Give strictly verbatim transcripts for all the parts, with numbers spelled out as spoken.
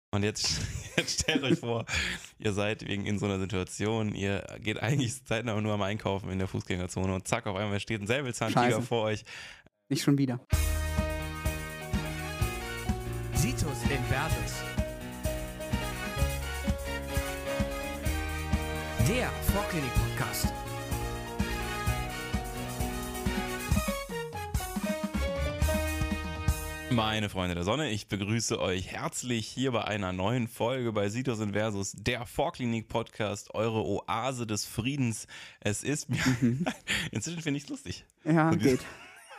Und jetzt, jetzt stellt euch vor, ihr seid wegen in so einer Situation, ihr geht eigentlich zeitnah nur am Einkaufen in der Fußgängerzone und zack, auf einmal steht ein Säbelzahntiger Scheiße. vor euch. Nicht schon wieder. Situs Inversus. Der Vorklinik-Podcast. Meine Freunde der Sonne, ich begrüße euch herzlich hier bei einer neuen Folge bei Situs Inversus, der Vorklinik-Podcast, eure Oase des Friedens. Es ist mir... Mhm. Inzwischen finde ich es lustig. Ja, Und geht.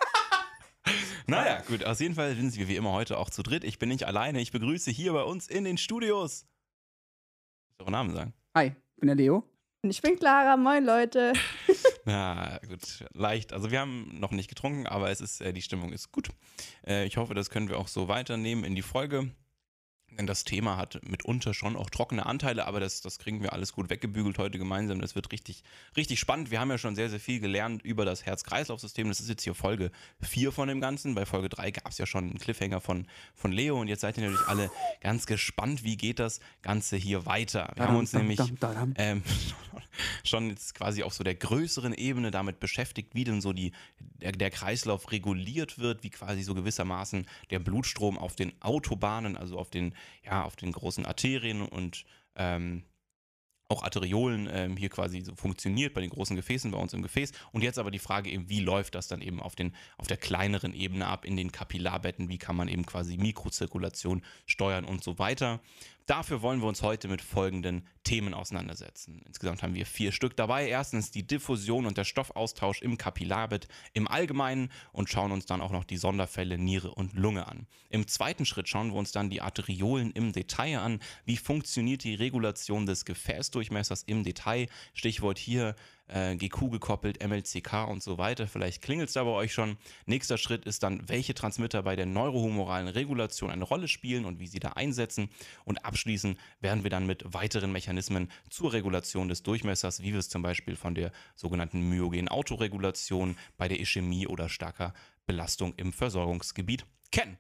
Naja, gut, auf jeden Fall sind wir wie immer heute auch zu dritt. Ich bin nicht alleine, ich begrüße hier bei uns in den Studios. Soll ich euren Namen sagen? Hi, ich bin der Leo. Und ich bin Clara, moin Leute. Na gut, leicht. Also wir haben noch nicht getrunken, aber es ist, äh, die Stimmung ist gut. Äh, ich hoffe, das können wir auch so weiternehmen in die Folge. Denn das Thema hat mitunter schon auch trockene Anteile, aber das, das kriegen wir alles gut weggebügelt heute gemeinsam. Das wird richtig, richtig spannend. Wir haben ja schon sehr, sehr viel gelernt über das Herz-Kreislauf-System. Das ist jetzt hier Folge vier von dem Ganzen. Bei Folge drei gab es ja schon einen Cliffhanger von, von Leo und jetzt seid ihr natürlich alle ganz gespannt, wie geht das Ganze hier weiter. Wir haben uns Dam, nämlich dam, dam, dam. ähm, schon jetzt quasi auf so der größeren Ebene damit beschäftigt, wie denn so die, der, der Kreislauf reguliert wird, wie quasi so gewissermaßen der Blutstrom auf den Autobahnen, also auf den ja, auf den großen Arterien und ähm, auch Arteriolen ähm, hier quasi so funktioniert, bei den großen Gefäßen, bei uns im Gefäß. Und jetzt aber die Frage eben, wie läuft das dann eben auf, den, auf der kleineren Ebene ab, in den Kapillarbetten, wie kann man eben quasi Mikrozirkulation steuern und so weiter. Dafür wollen wir uns heute mit folgenden Themen auseinandersetzen. Insgesamt haben wir vier Stück dabei. Erstens die Diffusion und der Stoffaustausch im Kapillarbett im Allgemeinen und schauen uns dann auch noch die Sonderfälle Niere und Lunge an. Im zweiten Schritt schauen wir uns dann die Arteriolen im Detail an. Wie funktioniert die Regulation des Gefäßdurchmessers im Detail? Stichwort hier äh, G Q gekoppelt, M L C K und so weiter. Vielleicht klingelt es da bei euch schon. Nächster Schritt ist dann, welche Transmitter bei der neurohumoralen Regulation eine Rolle spielen und wie sie da einsetzen. Und abschließend werden wir dann mit weiteren Mechanismen zur Regulation des Durchmessers, wie wir es zum Beispiel von der sogenannten myogenen Autoregulation bei der Ischämie oder starker Belastung im Versorgungsgebiet kennen.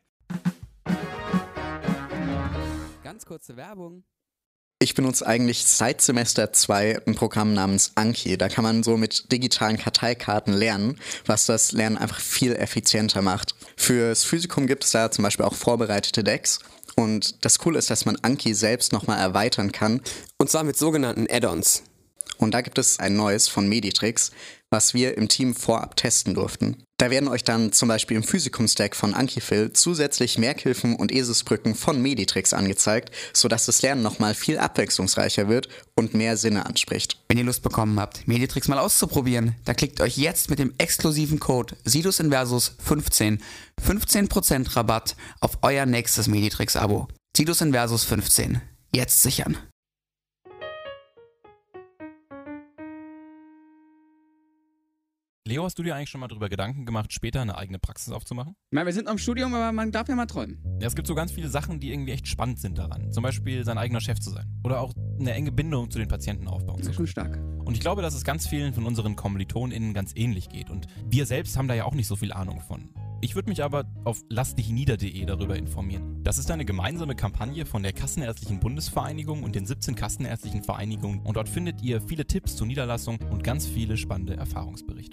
Ganz kurze Werbung. Ich benutze eigentlich seit Semester zwei ein Programm namens Anki. Da kann man so mit digitalen Karteikarten lernen, was das Lernen einfach viel effizienter macht. Fürs Physikum gibt es da zum Beispiel auch vorbereitete Decks. Und das Coole ist, dass man Anki selbst nochmal erweitern kann. Und zwar mit sogenannten Add-ons. Und da gibt es ein neues von Meditrix, was wir im Team vorab testen durften. Da werden euch dann zum Beispiel im Physikum-Stack von Ankifil zusätzlich Merkhilfen und Eselsbrücken von Meditrix angezeigt, sodass das Lernen nochmal viel abwechslungsreicher wird und mehr Sinne anspricht. Wenn ihr Lust bekommen habt, Meditrix mal auszuprobieren, dann klickt euch jetzt mit dem exklusiven Code Situs Inversus fünfzehn fünfzehn Prozent Rabatt auf euer nächstes Meditrix-Abo. Situs Inversus fünfzehn. Jetzt sichern. Leo, hast du dir eigentlich schon mal darüber Gedanken gemacht, später eine eigene Praxis aufzumachen? Ich meine, wir sind noch im Studium, aber man darf ja mal träumen. Ja, es gibt so ganz viele Sachen, die irgendwie echt spannend sind daran. Zum Beispiel sein eigener Chef zu sein. Oder auch eine enge Bindung zu den Patienten aufbauen Das zu ist schon können. stark. Und ich glaube, dass es ganz vielen von unseren KommilitonInnen ganz ähnlich geht. Und wir selbst haben da ja auch nicht so viel Ahnung von. Ich würde mich aber auf lass dich nieder punkt de darüber informieren. Das ist eine gemeinsame Kampagne von der Kassenärztlichen Bundesvereinigung und den siebzehn Kassenärztlichen Vereinigungen. Und dort findet ihr viele Tipps zur Niederlassung und ganz viele spannende Erfahrungsberichte.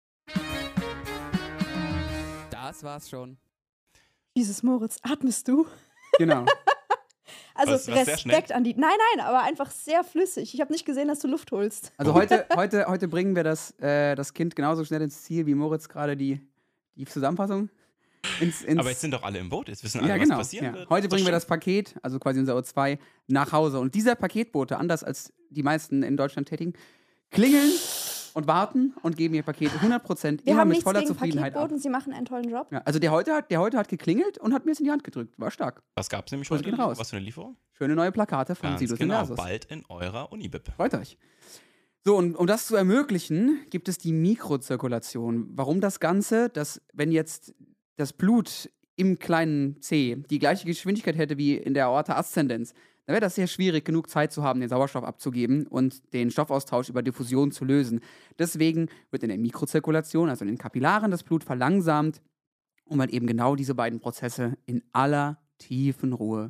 Das war's schon. Jesus Moritz, atmest du? Genau. Also Was- was sehr schnell? Respekt an die. Nein, nein, aber einfach sehr flüssig. Ich habe nicht gesehen, dass du Luft holst. Also heute, heute, heute bringen wir das, äh, das Kind genauso schnell ins Ziel, wie Moritz gerade die, die Zusammenfassung ins, ins Aber jetzt sind doch alle im Boot, jetzt wissen alle, ja, was genau. passieren Ja. wird. Heute Ist bringen wir doch das Paket, also quasi unser O zwei, nach Hause. Und dieser Paketbote, anders als die meisten in Deutschland tätigen, klingeln und warten und geben ihr Paket hundert Prozent Wir immer haben mit nichts voller gegen Zufriedenheit ab. Paketboten, sie machen einen tollen Job. Ja, also der heute, hat, der heute hat geklingelt und hat mir es in die Hand gedrückt. War stark. Was gab es nämlich Grüße heute? gehen raus. Was für eine Lieferung? Schöne neue Plakate von Ganz Situs genau, Inversus. bald in eurer Unibib. Freut euch. So, und um das zu ermöglichen, gibt es die Mikrozirkulation. Warum das Ganze? Dass, wenn jetzt das Blut im kleinen C die gleiche Geschwindigkeit hätte wie in der Aorta ascendens, dann wäre das sehr schwierig, genug Zeit zu haben, den Sauerstoff abzugeben und den Stoffaustausch über Diffusion zu lösen. Deswegen wird in der Mikrozirkulation, also in den Kapillaren, das Blut verlangsamt, um halt eben genau diese beiden Prozesse in aller tiefen Ruhe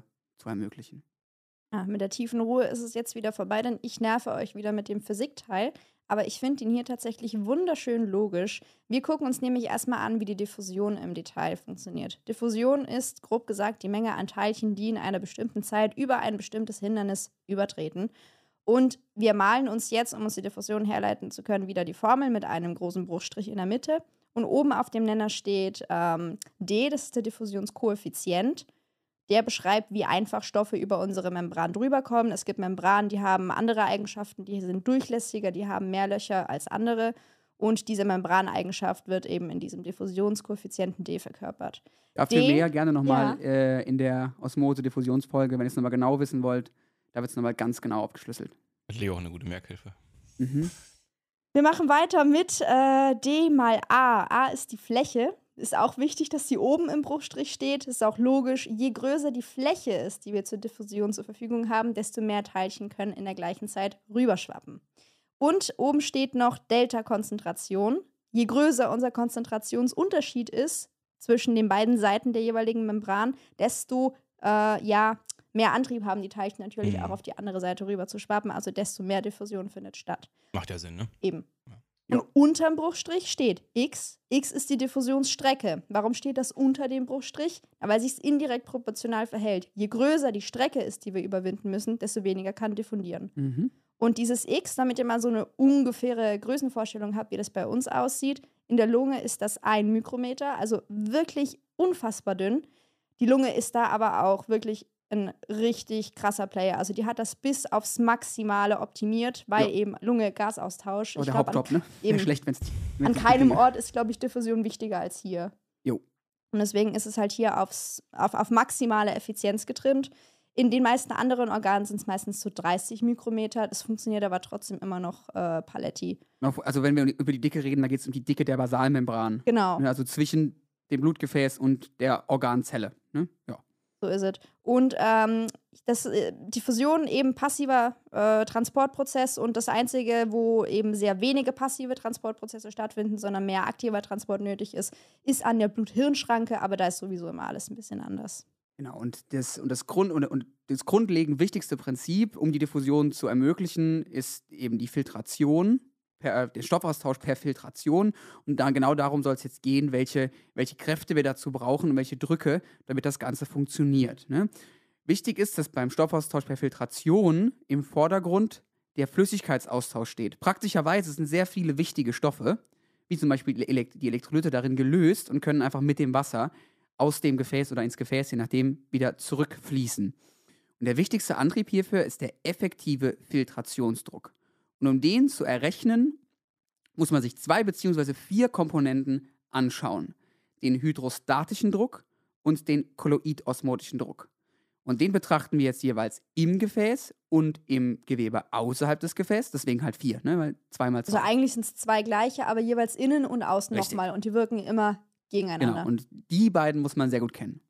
zu ermöglichen. Ja, mit der tiefen Ruhe ist es jetzt wieder vorbei, denn ich nerve euch wieder mit dem Physikteil. Aber ich finde ihn hier tatsächlich wunderschön logisch. Wir gucken uns nämlich erstmal an, wie die Diffusion im Detail funktioniert. Diffusion ist, grob gesagt, die Menge an Teilchen, die in einer bestimmten Zeit über ein bestimmtes Hindernis übertreten. Und wir malen uns jetzt, um uns die Diffusion herleiten zu können, wieder die Formel mit einem großen Bruchstrich in der Mitte. Und oben auf dem Nenner steht ähm, D, das ist der Diffusionskoeffizient. Der beschreibt, wie einfach Stoffe über unsere Membran drüber kommen. Es gibt Membranen, die haben andere Eigenschaften, die sind durchlässiger, die haben mehr Löcher als andere. Und diese Membraneigenschaft wird eben in diesem Diffusionskoeffizienten D verkörpert. Dafür D, mehr gerne nochmal ja. äh, in der Osmose-Diffusionsfolge, wenn ihr es nochmal genau wissen wollt. Da wird es nochmal ganz genau aufgeschlüsselt. Mit Leo auch eine gute Merkhilfe. Mhm. Wir machen weiter mit äh, D mal A. A ist die Fläche. Ist auch wichtig, dass sie oben im Bruchstrich steht. Ist auch logisch. Je größer die Fläche ist, die wir zur Diffusion zur Verfügung haben, desto mehr Teilchen können in der gleichen Zeit rüberschwappen. Und oben steht noch Delta-Konzentration. Je größer unser Konzentrationsunterschied ist zwischen den beiden Seiten der jeweiligen Membran, desto äh, ja, mehr Antrieb haben die Teilchen natürlich Mhm. auch auf die andere Seite rüber zu schwappen. Also desto mehr Diffusion findet statt. Macht ja Sinn, ne? Eben. Ja. Und unterm Bruchstrich steht X. X ist die Diffusionsstrecke. Warum steht das unter dem Bruchstrich? Na, weil sich es indirekt proportional verhält. Je größer die Strecke ist, die wir überwinden müssen, desto weniger kann diffundieren. Mhm. Und dieses X, damit ihr mal so eine ungefähre Größenvorstellung habt, wie das bei uns aussieht, in der Lunge ist das ein Mikrometer, also wirklich unfassbar dünn. Die Lunge ist da aber auch wirklich ein richtig krasser Player. Also die hat das bis aufs Maximale optimiert, weil Ja. eben Lunge, Gasaustausch. Aber Ich der glaub, an, Hauptjob, ne? eben. Wäre schlecht, wenn es an keinem Ort ist, glaube ich, Diffusion wichtiger als hier. Jo. Und deswegen ist es halt hier aufs, auf, auf maximale Effizienz getrimmt. In den meisten anderen Organen sind es meistens so dreißig Mikrometer. Das funktioniert aber trotzdem immer noch äh, Paletti. Also wenn wir über die Dicke reden, da geht es um die Dicke der Basalmembran. Genau. Also zwischen dem Blutgefäß und der Organzelle. Ne? Ja. So ist es. Und ähm, das, äh, die Fusion eben passiver äh, Transportprozess und das Einzige, wo eben sehr wenige passive Transportprozesse stattfinden, sondern mehr aktiver Transport nötig ist, ist an der Blut-Hirn-Schranke, aber da ist sowieso immer alles ein bisschen anders. Genau, und das, und das, Grund, und, und das grundlegend wichtigste Prinzip, um die Diffusion zu ermöglichen, ist eben die Filtration, per, der Stoffaustausch per Filtration. Und da, genau darum soll es jetzt gehen, welche, welche Kräfte wir dazu brauchen und welche Drücke, damit das Ganze funktioniert. Ne? Wichtig ist, dass beim Stoffaustausch per Filtration im Vordergrund der Flüssigkeitsaustausch steht. Praktischerweise sind sehr viele wichtige Stoffe, wie zum Beispiel die Elektrolyte, darin gelöst und können einfach mit dem Wasser aus dem Gefäß oder ins Gefäß, je nachdem, wieder zurückfließen. Und der wichtigste Antrieb hierfür ist der effektive Filtrationsdruck. Und um den zu errechnen, muss man sich zwei beziehungsweise vier Komponenten anschauen. Den hydrostatischen Druck und den kolloidosmotischen Druck. Und den betrachten wir jetzt jeweils im Gefäß und im Gewebe außerhalb des Gefäßes. Deswegen halt vier, ne? Weil zweimal zwei. Also eigentlich sind es zwei gleiche, aber jeweils innen und außen Richtig. nochmal. Und die wirken immer gegeneinander. Genau, und die beiden muss man sehr gut kennen.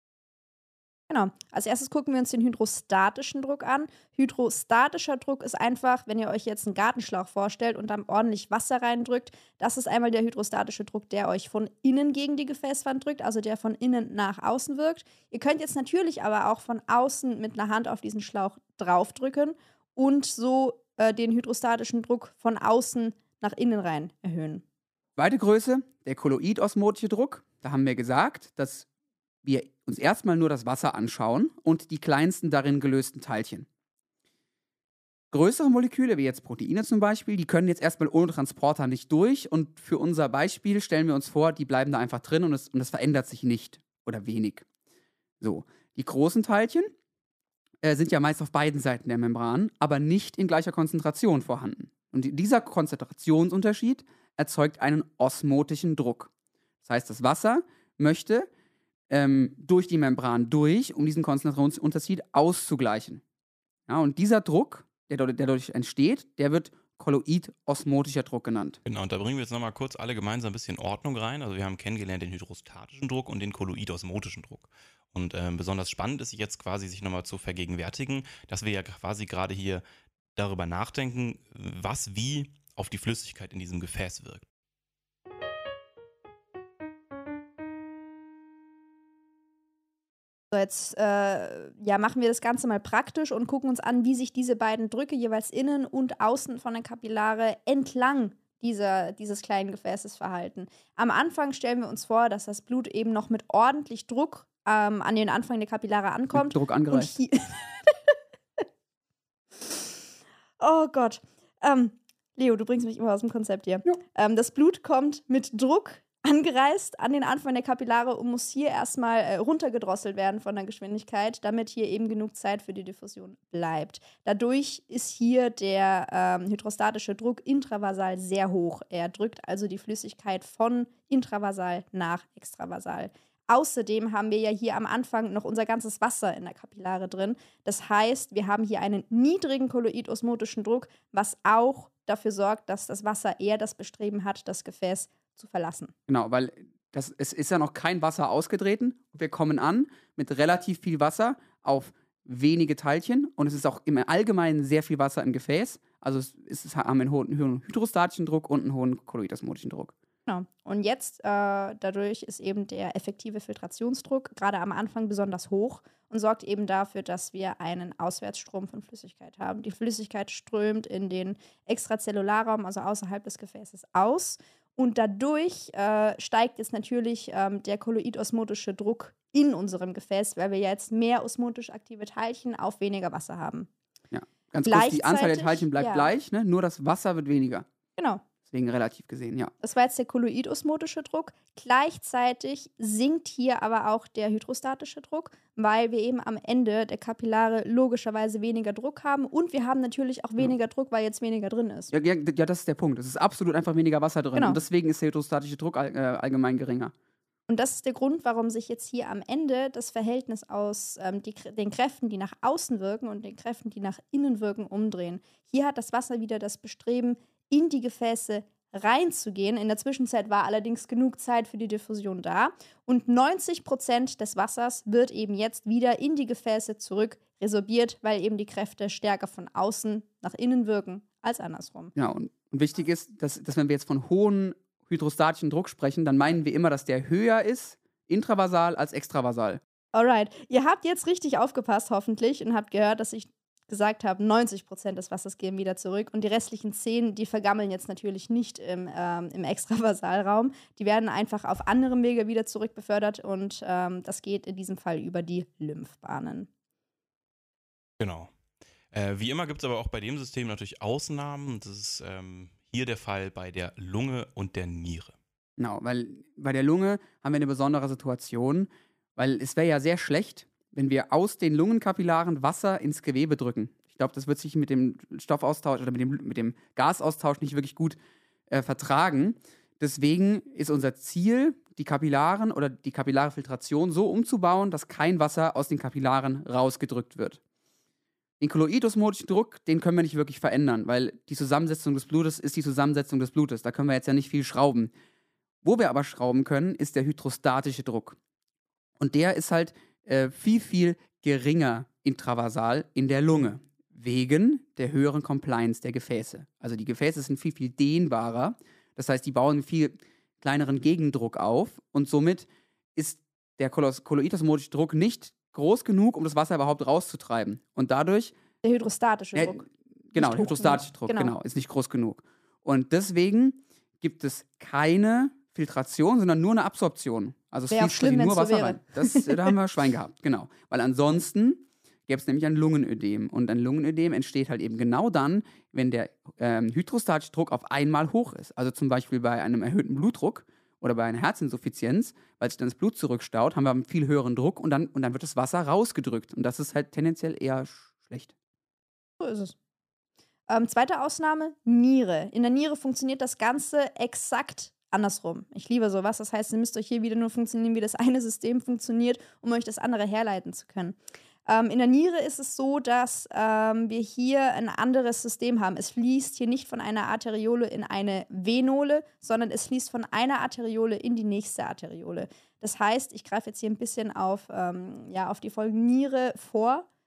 Genau. Als erstes gucken wir uns den hydrostatischen Druck an. Hydrostatischer Druck ist einfach, wenn ihr euch jetzt einen Gartenschlauch vorstellt und dann ordentlich Wasser reindrückt. Das ist einmal der hydrostatische Druck, der euch von innen gegen die Gefäßwand drückt, also der von innen nach außen wirkt. Ihr könnt jetzt natürlich aber auch von außen mit einer Hand auf diesen Schlauch draufdrücken und so äh, den hydrostatischen Druck von außen nach innen rein erhöhen. Zweite Größe, der kolloidosmotische Druck. Da haben wir gesagt, dass wir uns erstmal nur das Wasser anschauen und die kleinsten darin gelösten Teilchen. Größere Moleküle, wie jetzt Proteine zum Beispiel, die können jetzt erstmal ohne Transporter nicht durch und für unser Beispiel stellen wir uns vor, die bleiben da einfach drin und es, und es verändert sich nicht oder wenig. So, die großen Teilchen äh, sind ja meist auf beiden Seiten der Membran, aber nicht in gleicher Konzentration vorhanden. Und dieser Konzentrationsunterschied erzeugt einen osmotischen Druck. Das heißt, das Wasser möchte ähm, durch die Membran durch, um diesen Konzentrationsunterschied auszugleichen. Ja, und dieser Druck, der, dort- der dadurch entsteht, der wird kolloidosmotischer Druck genannt. Genau, und da bringen wir jetzt nochmal kurz alle gemeinsam ein bisschen Ordnung rein. Also wir haben kennengelernt den hydrostatischen Druck und den kolloidosmotischen Druck. Und ähm, besonders spannend ist jetzt quasi, sich nochmal zu vergegenwärtigen, dass wir ja quasi gerade hier darüber nachdenken, was wie auf die Flüssigkeit in diesem Gefäß wirkt. So, jetzt äh, ja, machen wir das Ganze mal praktisch und gucken uns an, wie sich diese beiden Drücke jeweils innen und außen von der Kapillare entlang dieser, dieses kleinen Gefäßes verhalten. Am Anfang stellen wir uns vor, dass das Blut eben noch mit ordentlich Druck ähm, an den Anfang der Kapillare ankommt. Mit Druck Und angereicht. hier oh Gott. Ähm, Leo, du bringst mich immer aus dem Konzept hier. Ja. Ähm, das Blut kommt mit Druck angereist an den Anfang der Kapillare und muss hier erstmal äh, runtergedrosselt werden von der Geschwindigkeit, damit hier eben genug Zeit für die Diffusion bleibt. Dadurch ist hier der ähm, hydrostatische Druck intravasal sehr hoch. Er drückt also die Flüssigkeit von intravasal nach extravasal. Außerdem haben wir ja hier am Anfang noch unser ganzes Wasser in der Kapillare drin. Das heißt, wir haben hier einen niedrigen kolloidosmotischen Druck, was auch dafür sorgt, dass das Wasser eher das Bestreben hat, das Gefäß zu verlassen. Genau, weil das, es ist ja noch kein Wasser ausgetreten. Wir kommen an mit relativ viel Wasser auf wenige Teilchen und es ist auch im Allgemeinen sehr viel Wasser im Gefäß. Also es, es haben einen hohen, hohen hydrostatischen Druck und einen hohen kolloidosmotischen Druck. Genau. Und jetzt, äh, dadurch ist eben der effektive Filtrationsdruck gerade am Anfang besonders hoch und sorgt eben dafür, dass wir einen Auswärtsstrom von Flüssigkeit haben. Die Flüssigkeit strömt in den Extrazellularraum, also außerhalb des Gefäßes, aus. Und dadurch äh, steigt jetzt natürlich ähm, der kolloidosmotische Druck in unserem Gefäß, weil wir jetzt mehr osmotisch aktive Teilchen auf weniger Wasser haben. Ja, ganz kurz, die Anzahl der Gleichzeitig- Teilchen bleibt ja. gleich, ne? Nur das Wasser wird weniger. Genau. Deswegen relativ gesehen, ja. Das war jetzt der kolloidosmotische Druck. Gleichzeitig sinkt hier aber auch der hydrostatische Druck, weil wir eben am Ende der Kapillare logischerweise weniger Druck haben und wir haben natürlich auch weniger Druck, weil jetzt weniger drin ist. Ja, ja, ja, das ist der Punkt. Es ist absolut einfach weniger Wasser drin. Genau. Und deswegen ist der hydrostatische Druck all, äh, allgemein geringer. Und das ist der Grund, warum sich jetzt hier am Ende das Verhältnis aus ähm, die, den Kräften, die nach außen wirken und den Kräften, die nach innen wirken, umdrehen. Hier hat das Wasser wieder das Bestreben, in die Gefäße reinzugehen. In der Zwischenzeit war allerdings genug Zeit für die Diffusion da. Und neunzig Prozent des Wassers wird eben jetzt wieder in die Gefäße zurück resorbiert, weil eben die Kräfte stärker von außen nach innen wirken als andersrum. Ja, und, und wichtig ist, dass, dass wenn wir jetzt von hohen hydrostatischen Druck sprechen, dann meinen wir immer, dass der höher ist, intravasal als extravasal. Alright, ihr habt jetzt richtig aufgepasst, hoffentlich, und habt gehört, dass ich gesagt habe, neunzig Prozent des Wassers gehen wieder zurück und die restlichen zehn, die vergammeln jetzt natürlich nicht im, ähm, im Extravasalraum. Die werden einfach auf anderem Wege wieder zurückbefördert und ähm, das geht in diesem Fall über die Lymphbahnen. Genau. Äh, wie immer gibt es aber auch bei dem System natürlich Ausnahmen. Das ist ähm, hier der Fall bei der Lunge und der Niere. Genau, weil bei der Lunge haben wir eine besondere Situation, weil es wäre ja sehr schlecht, wenn wir aus den Lungenkapillaren Wasser ins Gewebe drücken. Ich glaube, das wird sich mit dem Stoffaustausch oder mit dem, mit dem Gasaustausch nicht wirklich gut äh, vertragen. Deswegen ist unser Ziel, die Kapillaren oder die kapillare Filtration so umzubauen, dass kein Wasser aus den Kapillaren rausgedrückt wird. Den kolloidosmotischen Druck, den können wir nicht wirklich verändern, weil die Zusammensetzung des Blutes ist die Zusammensetzung des Blutes. Da können wir jetzt ja nicht viel schrauben. Wo wir aber schrauben können, ist der hydrostatische Druck. Und der ist halt äh, viel, viel geringer intravasal in der Lunge, wegen der höheren Compliance der Gefäße. Also die Gefäße sind viel, viel dehnbarer. Das heißt, die bauen einen viel kleineren Gegendruck auf und somit ist der kolloidosmotische Druck nicht groß genug, um das Wasser überhaupt rauszutreiben. Und dadurch Der hydrostatische ja, Druck. genau, Nicht der hydrostatische hoch Druck, genug. genau. ist nicht groß genug. Und deswegen gibt es keine Filtration, sondern nur eine Absorption. Also es Wäre auch fließt schlimm, quasi nur wenn's so Wasser wäre. rein. Das, äh, da haben wir Schwein gehabt, genau. Weil ansonsten gäbe es nämlich ein Lungenödem. Und ein Lungenödem entsteht halt eben genau dann, wenn der ähm, hydrostatische Druck auf einmal hoch ist. Also zum Beispiel bei einem erhöhten Blutdruck oder bei einer Herzinsuffizienz, weil sich dann das Blut zurückstaut, haben wir einen viel höheren Druck und dann, und dann wird das Wasser rausgedrückt. Und das ist halt tendenziell eher sch- schlecht. So ist es. Ähm, zweite Ausnahme, Niere. In der Niere funktioniert das Ganze exakt andersrum. Ich liebe sowas. Das heißt, ihr müsst euch hier wieder nur funktionieren, wie das eine System funktioniert, um euch das andere herleiten zu können. Ähm, in der Niere ist es so, dass ähm, wir hier ein anderes System haben. Es fließt hier nicht von einer Arteriole in eine Venole, sondern es fließt von einer Arteriole in die nächste Arteriole. Das heißt, ich greife jetzt hier ein bisschen auf, ähm, ja, auf die Folge Niere vor.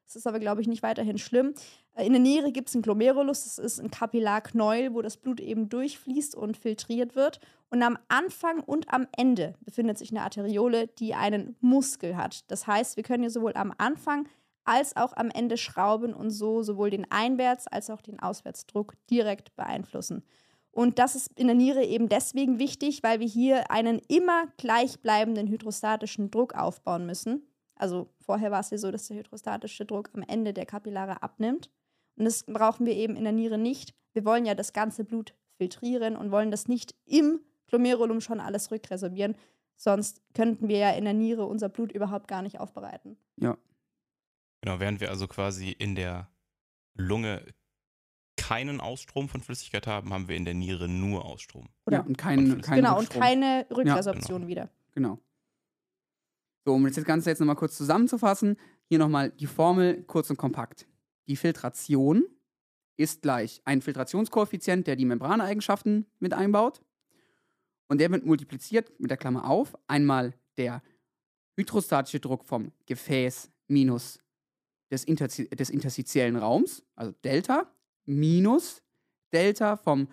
Das ist aber, glaube ich, nicht weiterhin schlimm. In der Niere gibt es einen Glomerulus, das ist ein Kapillarknäuel, wo das Blut eben durchfließt und filtriert wird. Und am Anfang und am Ende befindet sich eine Arteriole, die einen Muskel hat. Das heißt, wir können hier sowohl am Anfang als auch am Ende schrauben und so sowohl den Einwärts- als auch den Auswärtsdruck direkt beeinflussen. Und das ist in der Niere eben deswegen wichtig, weil wir hier einen immer gleichbleibenden hydrostatischen Druck aufbauen müssen. Also vorher war es ja so, dass der hydrostatische Druck am Ende der Kapillare abnimmt. Und das brauchen wir eben in der Niere nicht. Wir wollen ja das ganze Blut filtrieren und wollen das nicht im Glomerulum schon alles rückresorbieren. Sonst könnten wir ja in der Niere unser Blut überhaupt gar nicht aufbereiten. Ja. Genau, während wir also quasi in der Lunge keinen Ausstrom von Flüssigkeit haben, haben wir in der Niere nur Ausstrom. Ja, und kein, kein Genau, und Rückstrom. keine Rückresorption genau. wieder. Genau. So, um jetzt das Ganze jetzt nochmal kurz zusammenzufassen, hier nochmal die Formel kurz und kompakt. Die Filtration ist gleich ein Filtrationskoeffizient, der die Membraneigenschaften mit einbaut. Und der wird multipliziert mit der Klammer auf. Einmal der hydrostatische Druck vom Gefäß minus des, Interzi- des interstitiellen Raums, also Delta, minus Delta vom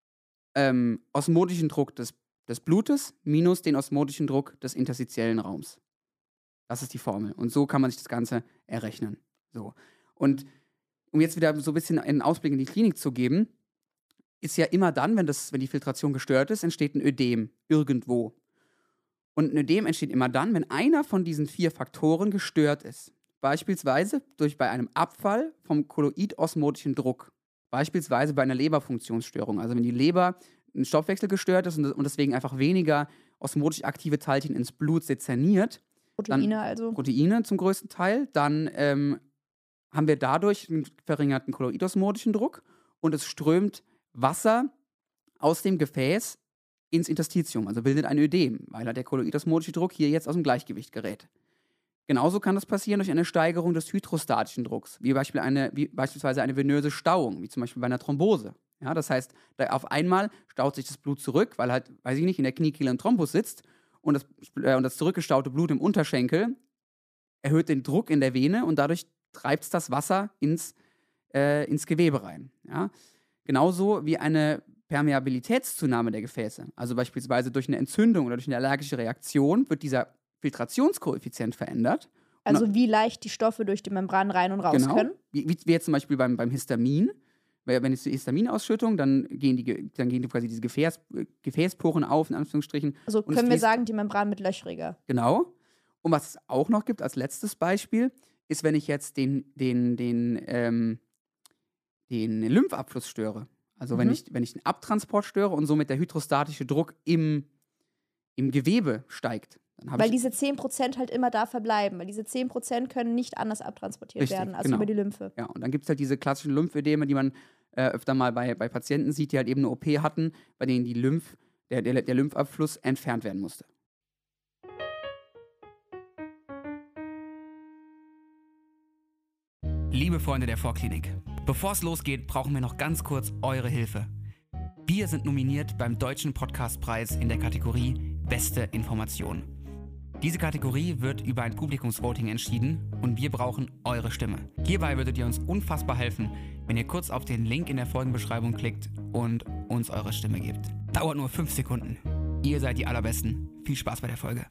ähm, osmotischen Druck des, des Blutes minus den osmotischen Druck des interstitiellen Raums. Das ist die Formel. Und so kann man sich das Ganze errechnen. So. Und um jetzt wieder so ein bisschen einen Ausblick in die Klinik zu geben, ist ja immer dann, wenn, das, wenn die Filtration gestört ist, entsteht ein Ödem irgendwo. Und ein Ödem entsteht immer dann, wenn einer von diesen vier Faktoren gestört ist. Beispielsweise durch bei einem Abfall vom kolloidosmotischen Druck. Beispielsweise bei einer Leberfunktionsstörung. Also wenn die Leber ein Stoffwechsel gestört ist und, und deswegen einfach weniger osmotisch aktive Teilchen ins Blut sezerniert. Proteine dann, also. Proteine zum größten Teil. Dann ähm, haben wir dadurch einen verringerten kolloidosmotischen Druck und es strömt Wasser aus dem Gefäß ins Interstitium, also bildet ein Ödem, weil der kolloidosmotische Druck hier jetzt aus dem Gleichgewicht gerät. Genauso kann das passieren durch eine Steigerung des hydrostatischen Drucks, wie, Beispiel eine, wie beispielsweise eine venöse Stauung, wie zum Beispiel bei einer Thrombose. Ja, das heißt, da auf einmal staut sich das Blut zurück, weil halt, weiß ich nicht, in der Kniekehle ein Thrombus sitzt und das, äh, und das zurückgestaute Blut im Unterschenkel erhöht den Druck in der Vene und dadurch treibt es das Wasser ins, äh, ins Gewebe rein. Ja? Genauso wie eine Permeabilitätszunahme der Gefäße. Also beispielsweise durch eine Entzündung oder durch eine allergische Reaktion wird dieser Filtrationskoeffizient verändert. Also und, wie leicht die Stoffe durch die Membran rein und raus genau, können. Wie, wie jetzt zum Beispiel beim, beim Histamin. Weil wenn es die Histaminausschüttung, dann gehen die, dann gehen die quasi diese Gefäß, Gefäßporen auf, in Anführungsstrichen. Also und können wir fließt, sagen, die Membran wird löchriger. Genau. Und was es auch noch gibt als letztes Beispiel, ist, wenn ich jetzt den, den, den, ähm, den Lymphabfluss störe. Also Mhm. wenn ich, wenn ich den Abtransport störe und somit der hydrostatische Druck im, im Gewebe steigt. Dann habe Weil ich, diese zehn Prozent halt immer da verbleiben. Weil diese zehn Prozent können nicht anders abtransportiert Richtig, werden als genau. über die Lymphe. ja, und dann gibt es halt diese klassischen Lymphödeme, die man äh, öfter mal bei, bei Patienten sieht, die halt eben eine O P hatten, bei denen die Lymph, der, der, der Lymphabfluss entfernt werden musste. Liebe Freunde der Vorklinik, bevor es losgeht, brauchen wir noch ganz kurz eure Hilfe. Wir sind nominiert beim Deutschen Podcastpreis in der Kategorie Beste Information. Diese Kategorie wird über ein Publikumsvoting entschieden und wir brauchen eure Stimme. Hierbei würdet ihr uns unfassbar helfen, wenn ihr kurz auf den Link in der Folgenbeschreibung klickt und uns eure Stimme gebt. Dauert nur fünf Sekunden. Ihr seid die Allerbesten. Viel Spaß bei der Folge.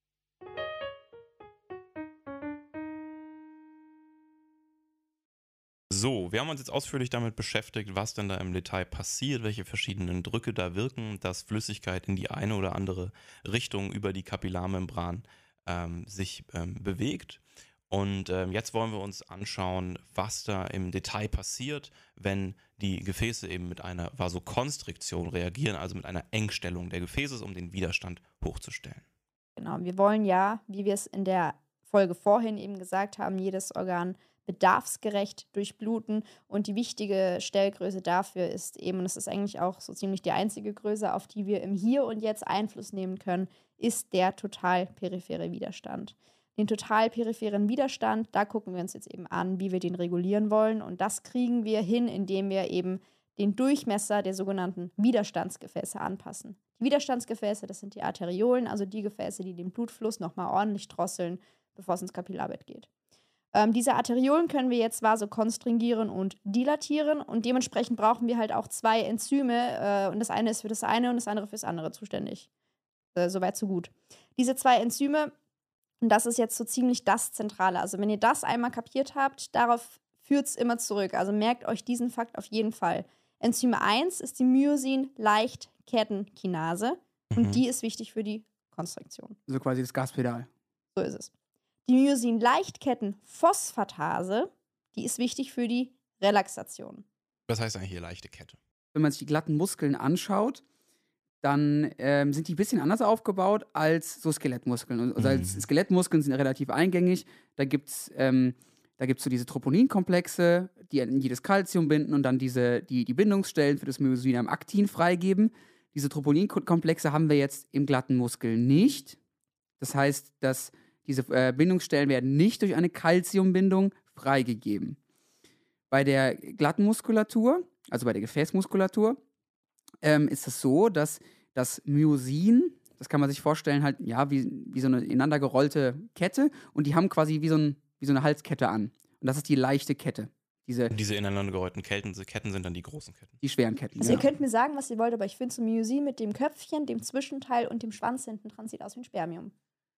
So, wir haben uns jetzt ausführlich damit beschäftigt, was denn da im Detail passiert, welche verschiedenen Drücke da wirken, dass Flüssigkeit in die eine oder andere Richtung über die Kapillarmembran ähm, sich ähm, bewegt. Und ähm, jetzt wollen wir uns anschauen, was da im Detail passiert, wenn die Gefäße eben mit einer Vasokonstriktion reagieren, also mit einer Engstellung der Gefäße, um den Widerstand hochzustellen. Genau, wir wollen ja, wie wir es in der Folge vorhin eben gesagt haben, jedes Organ bedarfsgerecht durchbluten und die wichtige Stellgröße dafür ist eben, und das ist eigentlich auch so ziemlich die einzige Größe, auf die wir im Hier und Jetzt Einfluss nehmen können, ist der totalperiphere Widerstand. Den totalperipheren Widerstand, da gucken wir uns jetzt eben an, wie wir den regulieren wollen und das kriegen wir hin, indem wir eben den Durchmesser der sogenannten Widerstandsgefäße anpassen. Die Widerstandsgefäße, das sind die Arteriolen, also die Gefäße, die den Blutfluss nochmal ordentlich drosseln, bevor es ins Kapillarbett geht. Ähm, diese Arteriolen können wir jetzt vasokonstringieren und dilatieren und dementsprechend brauchen wir halt auch zwei Enzyme äh, und das eine ist für das eine und das andere für das andere zuständig. Äh, Soweit, so gut. Diese zwei Enzyme, und das ist jetzt so ziemlich das Zentrale. Also wenn ihr das einmal kapiert habt, darauf führt es immer zurück. Also merkt euch diesen Fakt auf jeden Fall. Enzym eins ist die Myosin-Leichtkettenkinase und Mhm. die ist wichtig für die Konstruktion. So quasi das Gaspedal. So ist es. Die Myosin-Leichtkettenphosphatase, die ist wichtig für die Relaxation. Was heißt eigentlich hier leichte Kette? Wenn man sich die glatten Muskeln anschaut, dann ähm, sind die ein bisschen anders aufgebaut als so Skelettmuskeln. Und- Also als Mhm. Skelettmuskeln sind relativ eingängig. Da gibt es ähm, da gibt's so diese Troponinkomplexe, die an jedes Calcium binden und dann diese, die, die Bindungsstellen für das Myosin am Aktin freigeben. Diese Troponinkomplexe haben wir jetzt im glatten Muskel nicht. Das heißt, dass diese äh, Bindungsstellen werden nicht durch eine Calciumbindung freigegeben. Bei der glatten Muskulatur, also bei der Gefäßmuskulatur, ähm, ist es so, dass das Myosin, das kann man sich vorstellen, halt, ja, wie, wie so eine ineinander gerollte Kette und die haben quasi wie so, ein, wie so eine Halskette an. Und das ist die leichte Kette. Diese, Diese ineinander gerollten Ketten, Ketten sind dann die großen Ketten. die schweren Ketten. Also ja. ihr könnt mir sagen, was ihr wollt, aber ich finde so Myosin mit dem Köpfchen, dem Zwischenteil und dem Schwanz hinten dran sieht aus wie ein Spermium.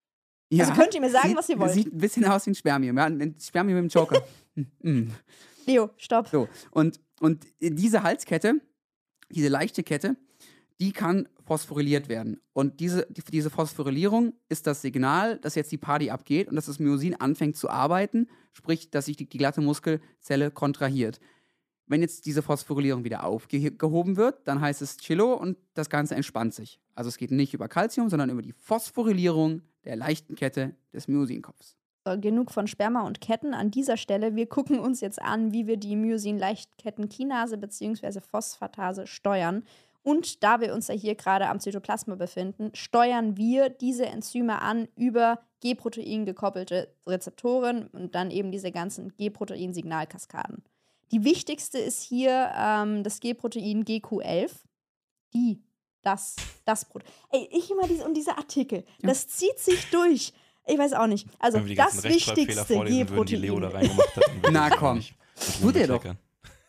Ja, Also könnt ihr mir sagen, sieht, was ihr wollt. Sieht ein bisschen aus wie ein Spermium. Ja, ein Spermium mit dem Joker. Mm. Leo, stopp. So, und, und diese Halskette, diese leichte Kette, die kann phosphoryliert werden. Und diese, die, diese Phosphorylierung ist das Signal, dass jetzt die Party abgeht und dass das Myosin anfängt zu arbeiten, sprich, dass sich die, die glatte Muskelzelle kontrahiert. Wenn jetzt diese Phosphorylierung wieder aufgehoben wird, dann heißt es Chillo und das Ganze entspannt sich. Also es geht nicht über Calcium, sondern über die Phosphorylierung der leichten Kette des Myosinkopfs. So, genug von Sperma und Ketten an dieser Stelle. Wir gucken uns jetzt an, wie wir die Myosin-Leichtkettenkinase bzw. Phosphatase steuern. Und da wir uns ja hier gerade am Zytoplasma befinden, steuern wir diese Enzyme an über G-Protein gekoppelte Rezeptoren und dann eben diese ganzen G-Protein-Signalkaskaden. Die wichtigste ist hier ähm, das G-Protein G Q elf. Die, das, das Protein. Ey, ich immer diese, und diese Artikel, das zieht sich durch. Ich weiß auch nicht. Also Wenn wir die das ganzen Rechtschreibfehler wichtigste vorlesen würden, die Leo da G-Protein. reingemacht hat. dann würde Na ich komm. nicht- würde Tut ich er doch. kleckern.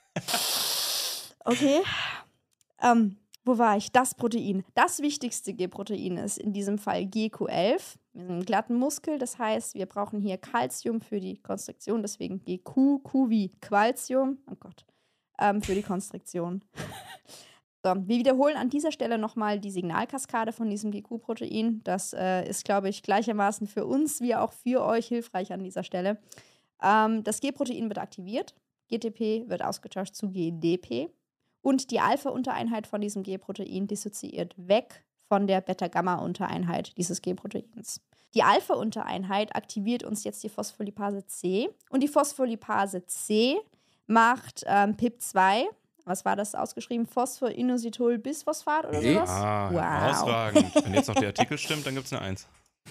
Okay. Ähm, wo war ich? Das Protein. Das wichtigste G-Protein ist in diesem Fall G Q elf. Wir sind einen glatten Muskel, das heißt, wir brauchen hier Calcium für die Konstruktion, deswegen G Q, Q wie Qualcium, oh Gott, ähm, für die Konstruktion. So, wir wiederholen an dieser Stelle nochmal die Signalkaskade von diesem G Q-Protein. Das äh, ist, glaube ich, gleichermaßen für uns wie auch für euch hilfreich an dieser Stelle. Ähm, das G-Protein wird aktiviert, G T P wird ausgetauscht zu G D P und die Alpha-Untereinheit von diesem G-Protein dissoziiert weg von der Beta-Gamma-Untereinheit dieses G-Proteins. Die Alpha-Untereinheit aktiviert uns jetzt die Phospholipase C und die Phospholipase C macht ähm, P I P zwei. Was war das ausgeschrieben? Phosphorinositol-Bisphosphat oder Nee. sowas? Ah, Wow. herausragend. Wenn jetzt noch der Artikel stimmt, dann gibt es eine Eins.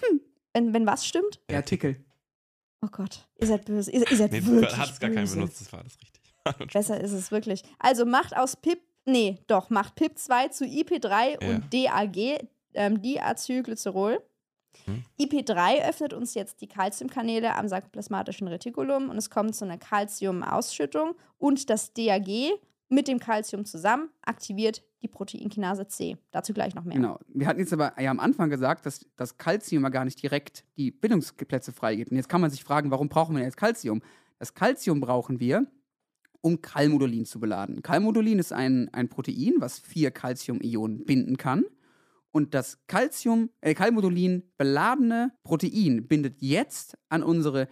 Wenn, wenn was stimmt? Der Artikel. Oh Gott, ihr seid böse. Ihr, ihr seid Nee, wirklich hat es gar keinen böse. benutzt, das war das richtig. Besser ist es wirklich. Also macht aus P I P, nee, doch, macht P I P zwei zu I P drei Ja. und D A G, ähm, Diacylglycerol. Hm. I P drei öffnet uns jetzt die Calciumkanäle am sarkoplasmatischen Retikulum und es kommt zu einer Calciumausschüttung und das D A G mit dem Calcium zusammen aktiviert die Proteinkinase C. Dazu gleich noch mehr. Genau. Wir hatten jetzt aber ja am Anfang gesagt, dass das Calcium ja gar nicht direkt die Bindungsplätze freigibt. Und jetzt kann man sich fragen, warum brauchen wir jetzt Calcium? Das Calcium brauchen wir, um Calmodulin zu beladen. Calmodulin ist ein, ein Protein, was vier Calcium-Ionen binden kann. Und das Calcium, äh, Calmodulin beladene Protein bindet jetzt an unsere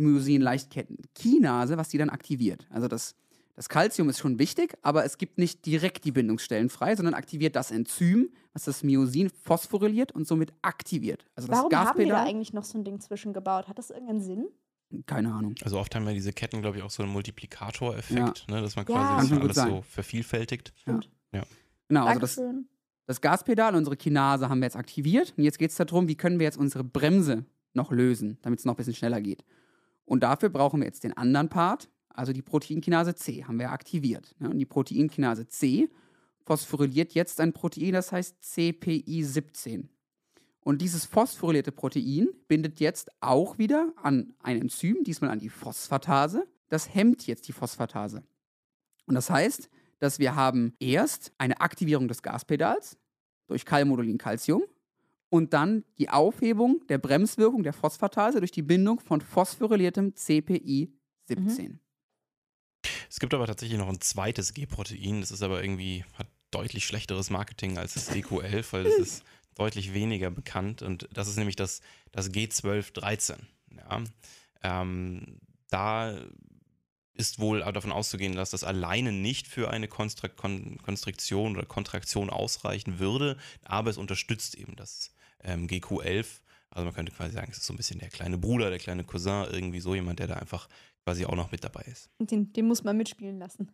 Myosin-Leichtketten-Kinase, was die dann aktiviert. Also das, das Calcium ist schon wichtig, aber es gibt nicht direkt die Bindungsstellen frei, sondern aktiviert das Enzym, was das Myosin phosphoryliert und somit aktiviert. Also das Warum haben wir da Gaspedal, eigentlich noch so ein Ding zwischengebaut? Hat das irgendeinen Sinn? keine Ahnung. Also oft haben ja diese Ketten, glaube ich, auch so einen Multiplikatoreffekt, ne, dass man Ja. quasi Kann das schon gut alles sein. so vervielfältigt. Stimmt. Genau, also das, Dankeschön. das Gaspedal, unsere Kinase haben wir jetzt aktiviert. Und jetzt geht es darum, wie können wir jetzt unsere Bremse noch lösen, damit es noch ein bisschen schneller geht. Und dafür brauchen wir jetzt den anderen Part, also die Proteinkinase C, haben wir aktiviert. Ne? Und die Proteinkinase C phosphoryliert jetzt ein Protein, das heißt C P I siebzehn. Und dieses phosphorylierte Protein bindet jetzt auch wieder an ein Enzym, diesmal an die Phosphatase. Das hemmt jetzt die Phosphatase. Und das heißt, dass wir haben erst eine Aktivierung des Gaspedals durch Calmodulin-Calcium und dann die Aufhebung der Bremswirkung der Phosphatase durch die Bindung von phosphoryliertem C P I siebzehn. Mhm. Es gibt aber tatsächlich noch ein zweites G-Protein, das ist aber irgendwie, hat deutlich schlechteres Marketing als das E Q elf, weil das ist deutlich weniger bekannt und das ist nämlich das, das G zwölf dreizehn. Ja. Ähm, da ist wohl davon auszugehen, dass das alleine nicht für eine Konstra- Kon- Konstriktion oder Kontraktion ausreichen würde, aber es unterstützt eben das ähm, G Q elf. Also man könnte quasi sagen, es ist so ein bisschen der kleine Bruder, der kleine Cousin, irgendwie so jemand, der da einfach quasi auch noch mit dabei ist. Den, den muss man mitspielen lassen.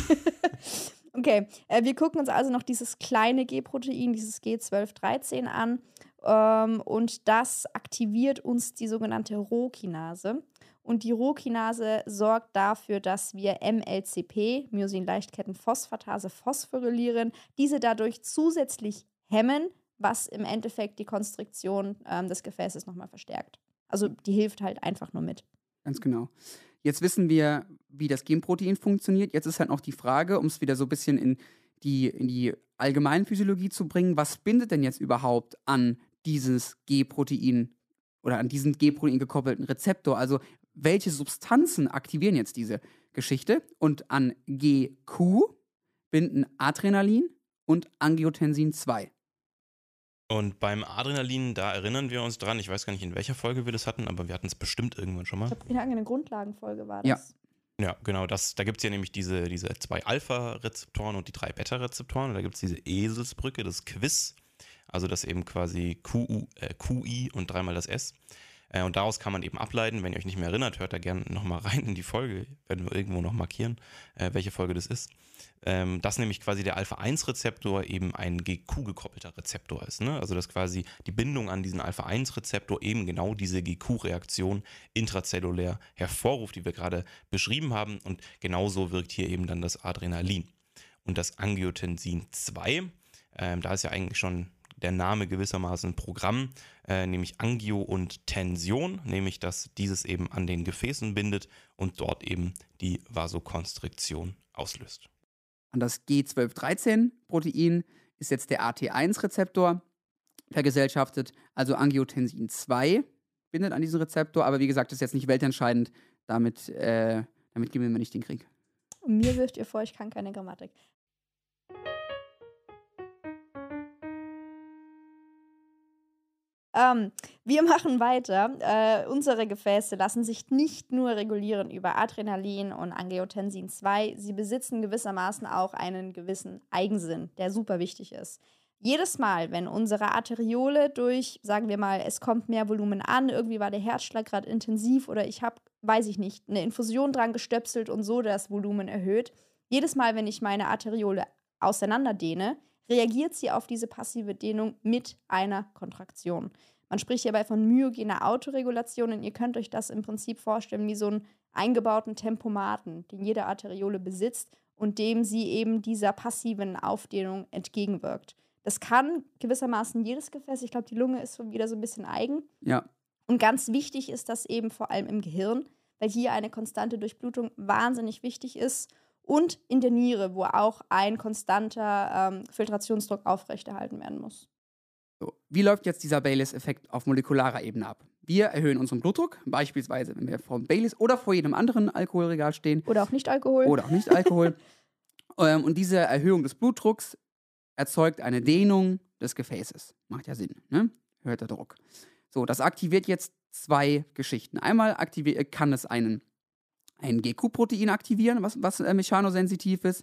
Okay, äh, wir gucken uns also noch dieses kleine G-Protein, dieses G zwölf dreizehn an ähm, und das aktiviert uns die sogenannte Rho-Kinase. Und die Rho-Kinase sorgt dafür, dass wir M L C P, Myosin-Leichtkettenphosphatase, phosphorylieren, diese dadurch zusätzlich hemmen, was im Endeffekt die Konstriktion ähm, des Gefäßes nochmal verstärkt. Also die hilft halt einfach nur mit. Ganz genau. Jetzt wissen wir, wie das Genprotein funktioniert. Jetzt ist halt noch die Frage, um es wieder so ein bisschen in die, in die Allgemeinphysiologie zu bringen, was bindet denn jetzt überhaupt an dieses G-Protein oder an diesen G-Protein gekoppelten Rezeptor? Also welche Substanzen aktivieren jetzt diese Geschichte? Und an G Q binden Adrenalin und Angiotensin zwei. Und beim Adrenalin, da erinnern wir uns dran, ich weiß gar nicht, in welcher Folge wir das hatten, aber wir hatten es bestimmt irgendwann schon mal. Ich glaube, in irgendeiner Grundlagenfolge war das. Ja. Ja, genau, das, da gibt es ja nämlich diese, diese zwei Alpha-Rezeptoren und die drei Beta-Rezeptoren. Und da gibt es diese Eselsbrücke, das Quiz, also das eben quasi Q U, äh, Q I und dreimal das S. Äh, und daraus kann man eben ableiten, wenn ihr euch nicht mehr erinnert, hört da gerne nochmal rein in die Folge, werden wir irgendwo noch markieren, äh, welche Folge das ist. Ähm, dass nämlich quasi der Alpha eins Rezeptor eben ein G Q-gekoppelter Rezeptor ist. Ne? Also dass quasi die Bindung an diesen Alpha eins Rezeptor eben genau diese G Q-Reaktion intrazellulär hervorruft, die wir gerade beschrieben haben. Und genauso wirkt hier eben dann das Adrenalin. Und das Angiotensin zwei, ähm, da ist ja eigentlich schon der Name gewissermaßen Programm, äh, nämlich Angio und Tension, nämlich dass dieses eben an den Gefäßen bindet und dort eben die Vasokonstriktion auslöst. An das G zwölf dreizehn Protein ist jetzt der A T eins Rezeptor vergesellschaftet, also Angiotensin zwei bindet an diesen Rezeptor, aber wie gesagt, das ist jetzt nicht weltentscheidend, damit, äh, damit gewinnen wir nicht den Krieg. Und mir wirft ihr vor, ich kann keine Grammatik. Ähm, wir machen weiter. Äh, unsere Gefäße lassen sich nicht nur regulieren über Adrenalin und Angiotensin zwei, sie besitzen gewissermaßen auch einen gewissen Eigensinn, der super wichtig ist. Jedes Mal, wenn unsere Arteriole durch, sagen wir mal, es kommt mehr Volumen an, irgendwie war der Herzschlag gerade intensiv oder ich habe, weiß ich nicht, eine Infusion dran gestöpselt und so das Volumen erhöht, jedes Mal, wenn ich meine Arteriole auseinanderdehne, reagiert sie auf diese passive Dehnung mit einer Kontraktion. Man spricht hierbei von myogener Autoregulation und ihr könnt euch das im Prinzip vorstellen wie so einen eingebauten Tempomaten, den jede Arteriole besitzt und dem sie eben dieser passiven Aufdehnung entgegenwirkt. Das kann gewissermaßen jedes Gefäß, ich glaube, die Lunge ist schon wieder so ein bisschen eigen. Ja. Und ganz wichtig ist das eben vor allem im Gehirn, weil hier eine konstante Durchblutung wahnsinnig wichtig ist. Und in der Niere, wo auch ein konstanter ähm, Filtrationsdruck aufrechterhalten werden muss. So, wie läuft jetzt dieser Bayliss-Effekt auf molekularer Ebene ab? Wir erhöhen unseren Blutdruck, beispielsweise, wenn wir vor Bayliss oder vor jedem anderen Alkoholregal stehen. Oder auch nicht Alkohol. Oder auch nicht Alkohol. ähm, und diese Erhöhung des Blutdrucks erzeugt eine Dehnung des Gefäßes. Macht ja Sinn, ne? Erhöhter Druck. So, das aktiviert jetzt zwei Geschichten. Einmal aktiviert, kann es einen ein G Q-Protein aktivieren, was, was äh, mechanosensitiv ist,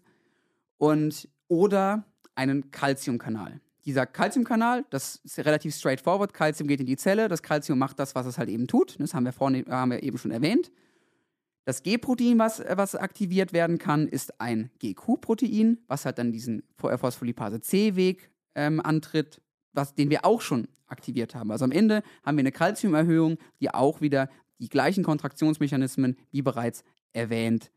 und, oder einen Calciumkanal. Dieser Calciumkanal, das ist relativ straightforward, Calcium geht in die Zelle, das Calcium macht das, was es halt eben tut, das haben wir, vorne, haben wir eben schon erwähnt. Das G-Protein, was, was aktiviert werden kann, ist ein G Q-Protein, was halt dann diesen Phospholipase-C-Weg ähm, antritt, was, den wir auch schon aktiviert haben. Also am Ende haben wir eine Calciumerhöhung, die auch wieder die gleichen Kontraktionsmechanismen, wie bereits erwähnt,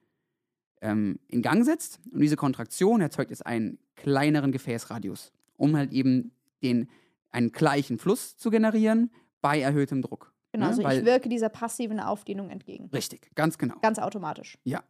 ähm, in Gang setzt. Und diese Kontraktion erzeugt jetzt einen kleineren Gefäßradius, um halt eben den einen gleichen Fluss zu generieren bei erhöhtem Druck. Genau, ne? also Weil, ich wirke dieser passiven Aufdehnung entgegen. richtig, ganz genau. Ganz automatisch. Ja.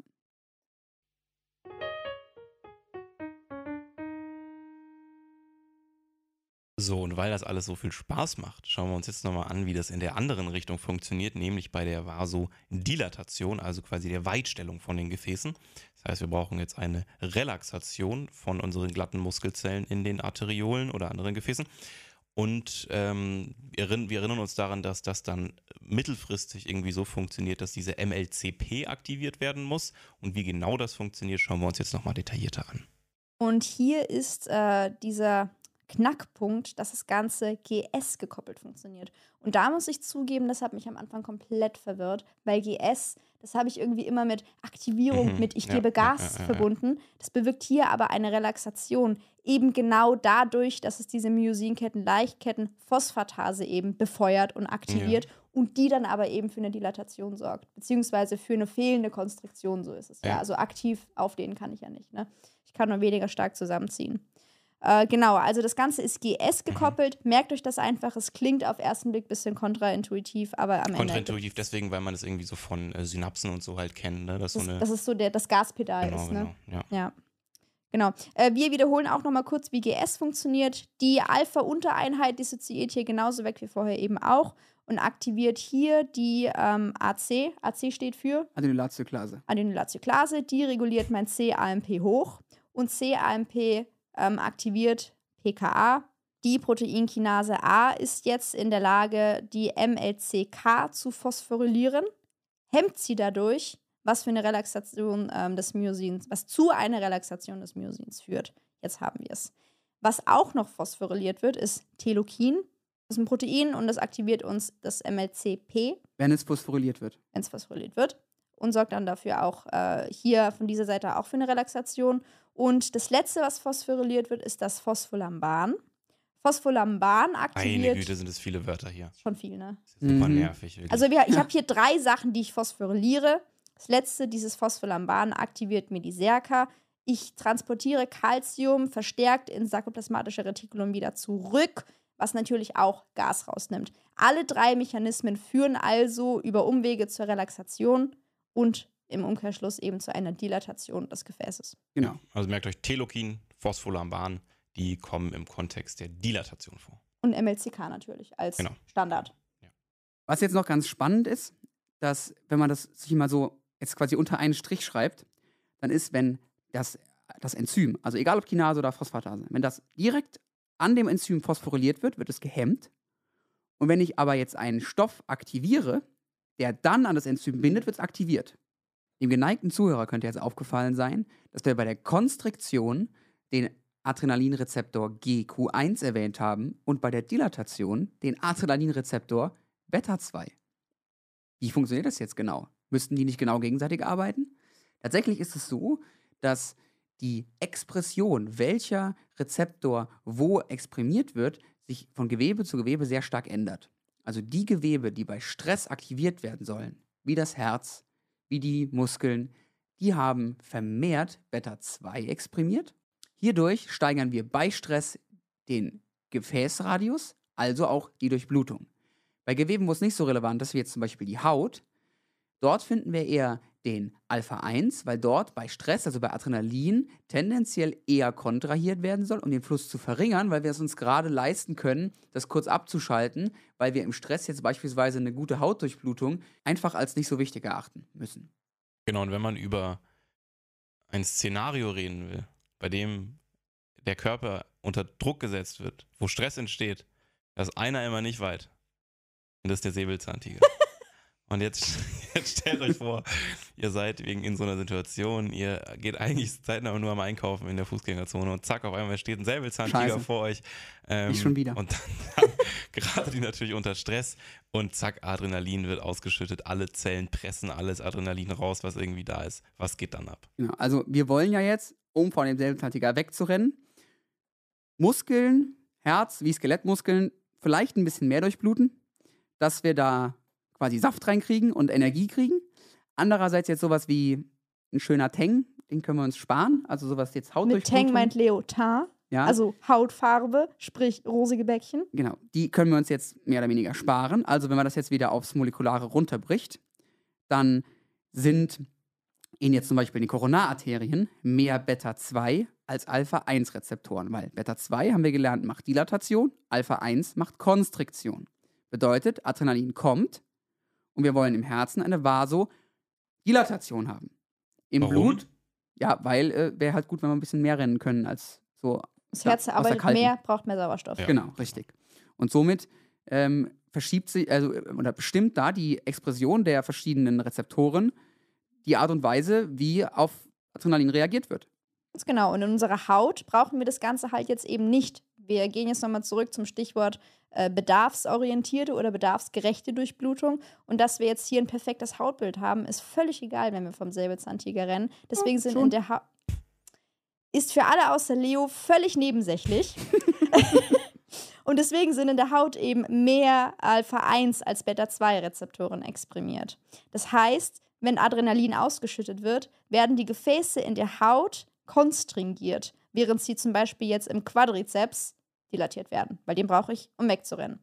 So, und weil das alles so viel Spaß macht, schauen wir uns jetzt nochmal an, wie das in der anderen Richtung funktioniert, nämlich bei der Vasodilatation, also quasi der Weitstellung von den Gefäßen. Das heißt, wir brauchen jetzt eine Relaxation von unseren glatten Muskelzellen in den Arteriolen oder anderen Gefäßen. Und ähm, wir, erinnern, wir erinnern uns daran, dass das dann mittelfristig irgendwie so funktioniert, dass diese M L C P aktiviert werden muss. Und wie genau das funktioniert, schauen wir uns jetzt nochmal detaillierter an. Und hier ist äh, dieser Knackpunkt, dass das Ganze G S gekoppelt funktioniert. Und da muss ich zugeben, das hat mich am Anfang komplett verwirrt, weil G S, das habe ich irgendwie immer mit Aktivierung, Mhm, mit ich ja, gebe ja, Gas ja, ja, ja. verbunden. Das bewirkt hier aber eine Relaxation, eben genau dadurch, dass es diese Myosinketten, Leichtketten, Phosphatase eben befeuert und aktiviert und die dann aber eben für eine Dilatation sorgt, beziehungsweise für eine fehlende Konstriktion, so ist es. Ja, Ja. also aktiv aufdehnen kann ich ja nicht, ne? Ich kann nur weniger stark zusammenziehen. Äh, genau, also das Ganze ist G S gekoppelt. Merkt euch das einfach. Es klingt auf ersten Blick ein bisschen kontraintuitiv, aber am Ende. Kontraintuitiv deswegen, weil man das irgendwie so von äh, Synapsen und so halt kennt, ne? Das, Das, so eine, das ist so der, das Gaspedal genau, ist, ne? genau, ja. Ja. Genau. Äh, wir wiederholen auch nochmal kurz, wie G S funktioniert. Die Alpha-Untereinheit dissoziiert hier genauso weg wie vorher eben auch und aktiviert hier die ähm, A C. A C steht für Adenylatioklase. Adenylatioklase. Die reguliert mein C A M P hoch und C A M P ähm, aktiviert P K A. Die Proteinkinase A ist jetzt in der Lage, die M L C K zu phosphorylieren, hemmt sie dadurch, was für eine Relaxation ähm, des Myosins, was zu einer Relaxation des Myosins führt. Jetzt haben wir es. Was auch noch phosphoryliert wird, ist Telokin. Das ist ein Protein und das aktiviert uns das M L C P, Wenn es phosphoryliert wird. wenn es phosphoryliert wird. Und sorgt dann dafür auch äh, hier von dieser Seite auch für eine Relaxation. Und das letzte, was phosphoryliert wird, ist das Phospholamban. Phospholamban Meine aktiviert. Güte, sind es viele Wörter hier. Schon viel, ne? Das ist super Mhm. nervig. Wirklich. Also wir, ich habe hier drei Sachen, die ich phosphoryliere. Das letzte, dieses Phospholamban, aktiviert mir die Serka. Ich transportiere Calcium verstärkt ins sarkoplasmatische Retikulum wieder zurück, was natürlich auch Gas rausnimmt. Alle drei Mechanismen führen also über Umwege zur Relaxation und im Umkehrschluss eben zu einer Dilatation des Gefäßes. Genau. Also merkt euch, Telokin, Phospholamban, die kommen im Kontext der Dilatation vor. Und M L C K natürlich als Genau. Standard. Was jetzt noch ganz spannend ist, dass, wenn man das sich mal so jetzt quasi unter einen Strich schreibt, dann ist, wenn das, das Enzym, also egal ob Kinase oder Phosphatase, wenn das direkt an dem Enzym phosphoryliert wird, wird es gehemmt. Und wenn ich aber jetzt einen Stoff aktiviere, der dann an das Enzym bindet, wird es aktiviert. Dem geneigten Zuhörer könnte jetzt aufgefallen sein, dass wir bei der Konstriktion den Adrenalinrezeptor G Q eins erwähnt haben und bei der Dilatation den Adrenalinrezeptor Beta zwei. Wie funktioniert das jetzt genau? Müssten die nicht genau gegenseitig arbeiten? Tatsächlich ist es so, dass die Expression, welcher Rezeptor wo exprimiert wird, sich von Gewebe zu Gewebe sehr stark ändert. Also die Gewebe, die bei Stress aktiviert werden sollen, wie das Herz, wie die Muskeln, die haben vermehrt Beta zwei exprimiert. Hierdurch steigern wir bei Stress den Gefäßradius, also auch die Durchblutung. Bei Geweben, wo es nicht so relevant ist, wie jetzt zum Beispiel die Haut, dort finden wir eher den Alpha eins, weil dort bei Stress, also bei Adrenalin, tendenziell eher kontrahiert werden soll, um den Fluss zu verringern, weil wir es uns gerade leisten können, das kurz abzuschalten, weil wir im Stress jetzt beispielsweise eine gute Hautdurchblutung einfach als nicht so wichtig erachten müssen. Genau, und wenn man über ein Szenario reden will, bei dem der Körper unter Druck gesetzt wird, wo Stress entsteht, da ist einer immer nicht weit. Und das ist der Säbelzahntiger. Und jetzt, jetzt stellt euch vor, ihr seid wegen in so einer Situation, ihr geht eigentlich zeitnah nur am Einkaufen in der Fußgängerzone und zack, auf einmal steht ein Säbelzahntiger Scheiße. vor euch. Ähm, Ich schon wieder. Und dann, dann geratet die natürlich unter Stress und zack, Adrenalin wird ausgeschüttet, alle Zellen pressen alles Adrenalin raus, was irgendwie da ist. Was geht dann ab? Genau, also wir wollen ja jetzt, um von dem Säbelzahntiger wegzurennen, Muskeln, Herz wie Skelettmuskeln vielleicht ein bisschen mehr durchbluten, dass wir da quasi Saft reinkriegen und Energie kriegen. Andererseits jetzt sowas wie ein schöner Teng, den können wir uns sparen. Also sowas jetzt Mit Hautdurchblutung. Tang meint Leotard. Ja, Also Hautfarbe, sprich rosige Bäckchen. genau. Die können wir uns jetzt mehr oder weniger sparen. Also wenn man das jetzt wieder aufs Molekulare runterbricht, dann sind in jetzt zum Beispiel den Koronararterien mehr Beta zwei als Alpha eins Rezeptoren, weil Beta zwei, haben wir gelernt, macht Dilatation, Alpha eins macht Konstriktion. Bedeutet, Adrenalin kommt und wir wollen im Herzen eine Vasodilatation haben. Im Warum? Blut, ja, weil äh, wäre halt gut, wenn wir ein bisschen mehr rennen können als so. Das ja, Herz aus der arbeitet kalten. mehr, braucht mehr Sauerstoff. Ja. Genau, richtig. Und somit ähm, verschiebt sich, also äh, oder bestimmt da die Expression der verschiedenen Rezeptoren die Art und Weise, wie auf Adrenalin reagiert wird. Ganz genau. Und in unserer Haut brauchen wir das Ganze halt jetzt eben nicht. Wir gehen jetzt nochmal zurück zum Stichwort äh, bedarfsorientierte oder bedarfsgerechte Durchblutung. Und dass wir jetzt hier ein perfektes Hautbild haben, ist völlig egal, wenn wir vom Säbelzahntiger rennen. Deswegen sind schon. in der Haut. Ist für alle außer Leo völlig nebensächlich. Und deswegen sind in der Haut eben mehr Alpha eins als Beta zwei Rezeptoren exprimiert. Das heißt, wenn Adrenalin ausgeschüttet wird, werden die Gefäße in der Haut konstringiert, während sie zum Beispiel jetzt im Quadrizeps dilatiert werden, weil den brauche ich, um wegzurennen.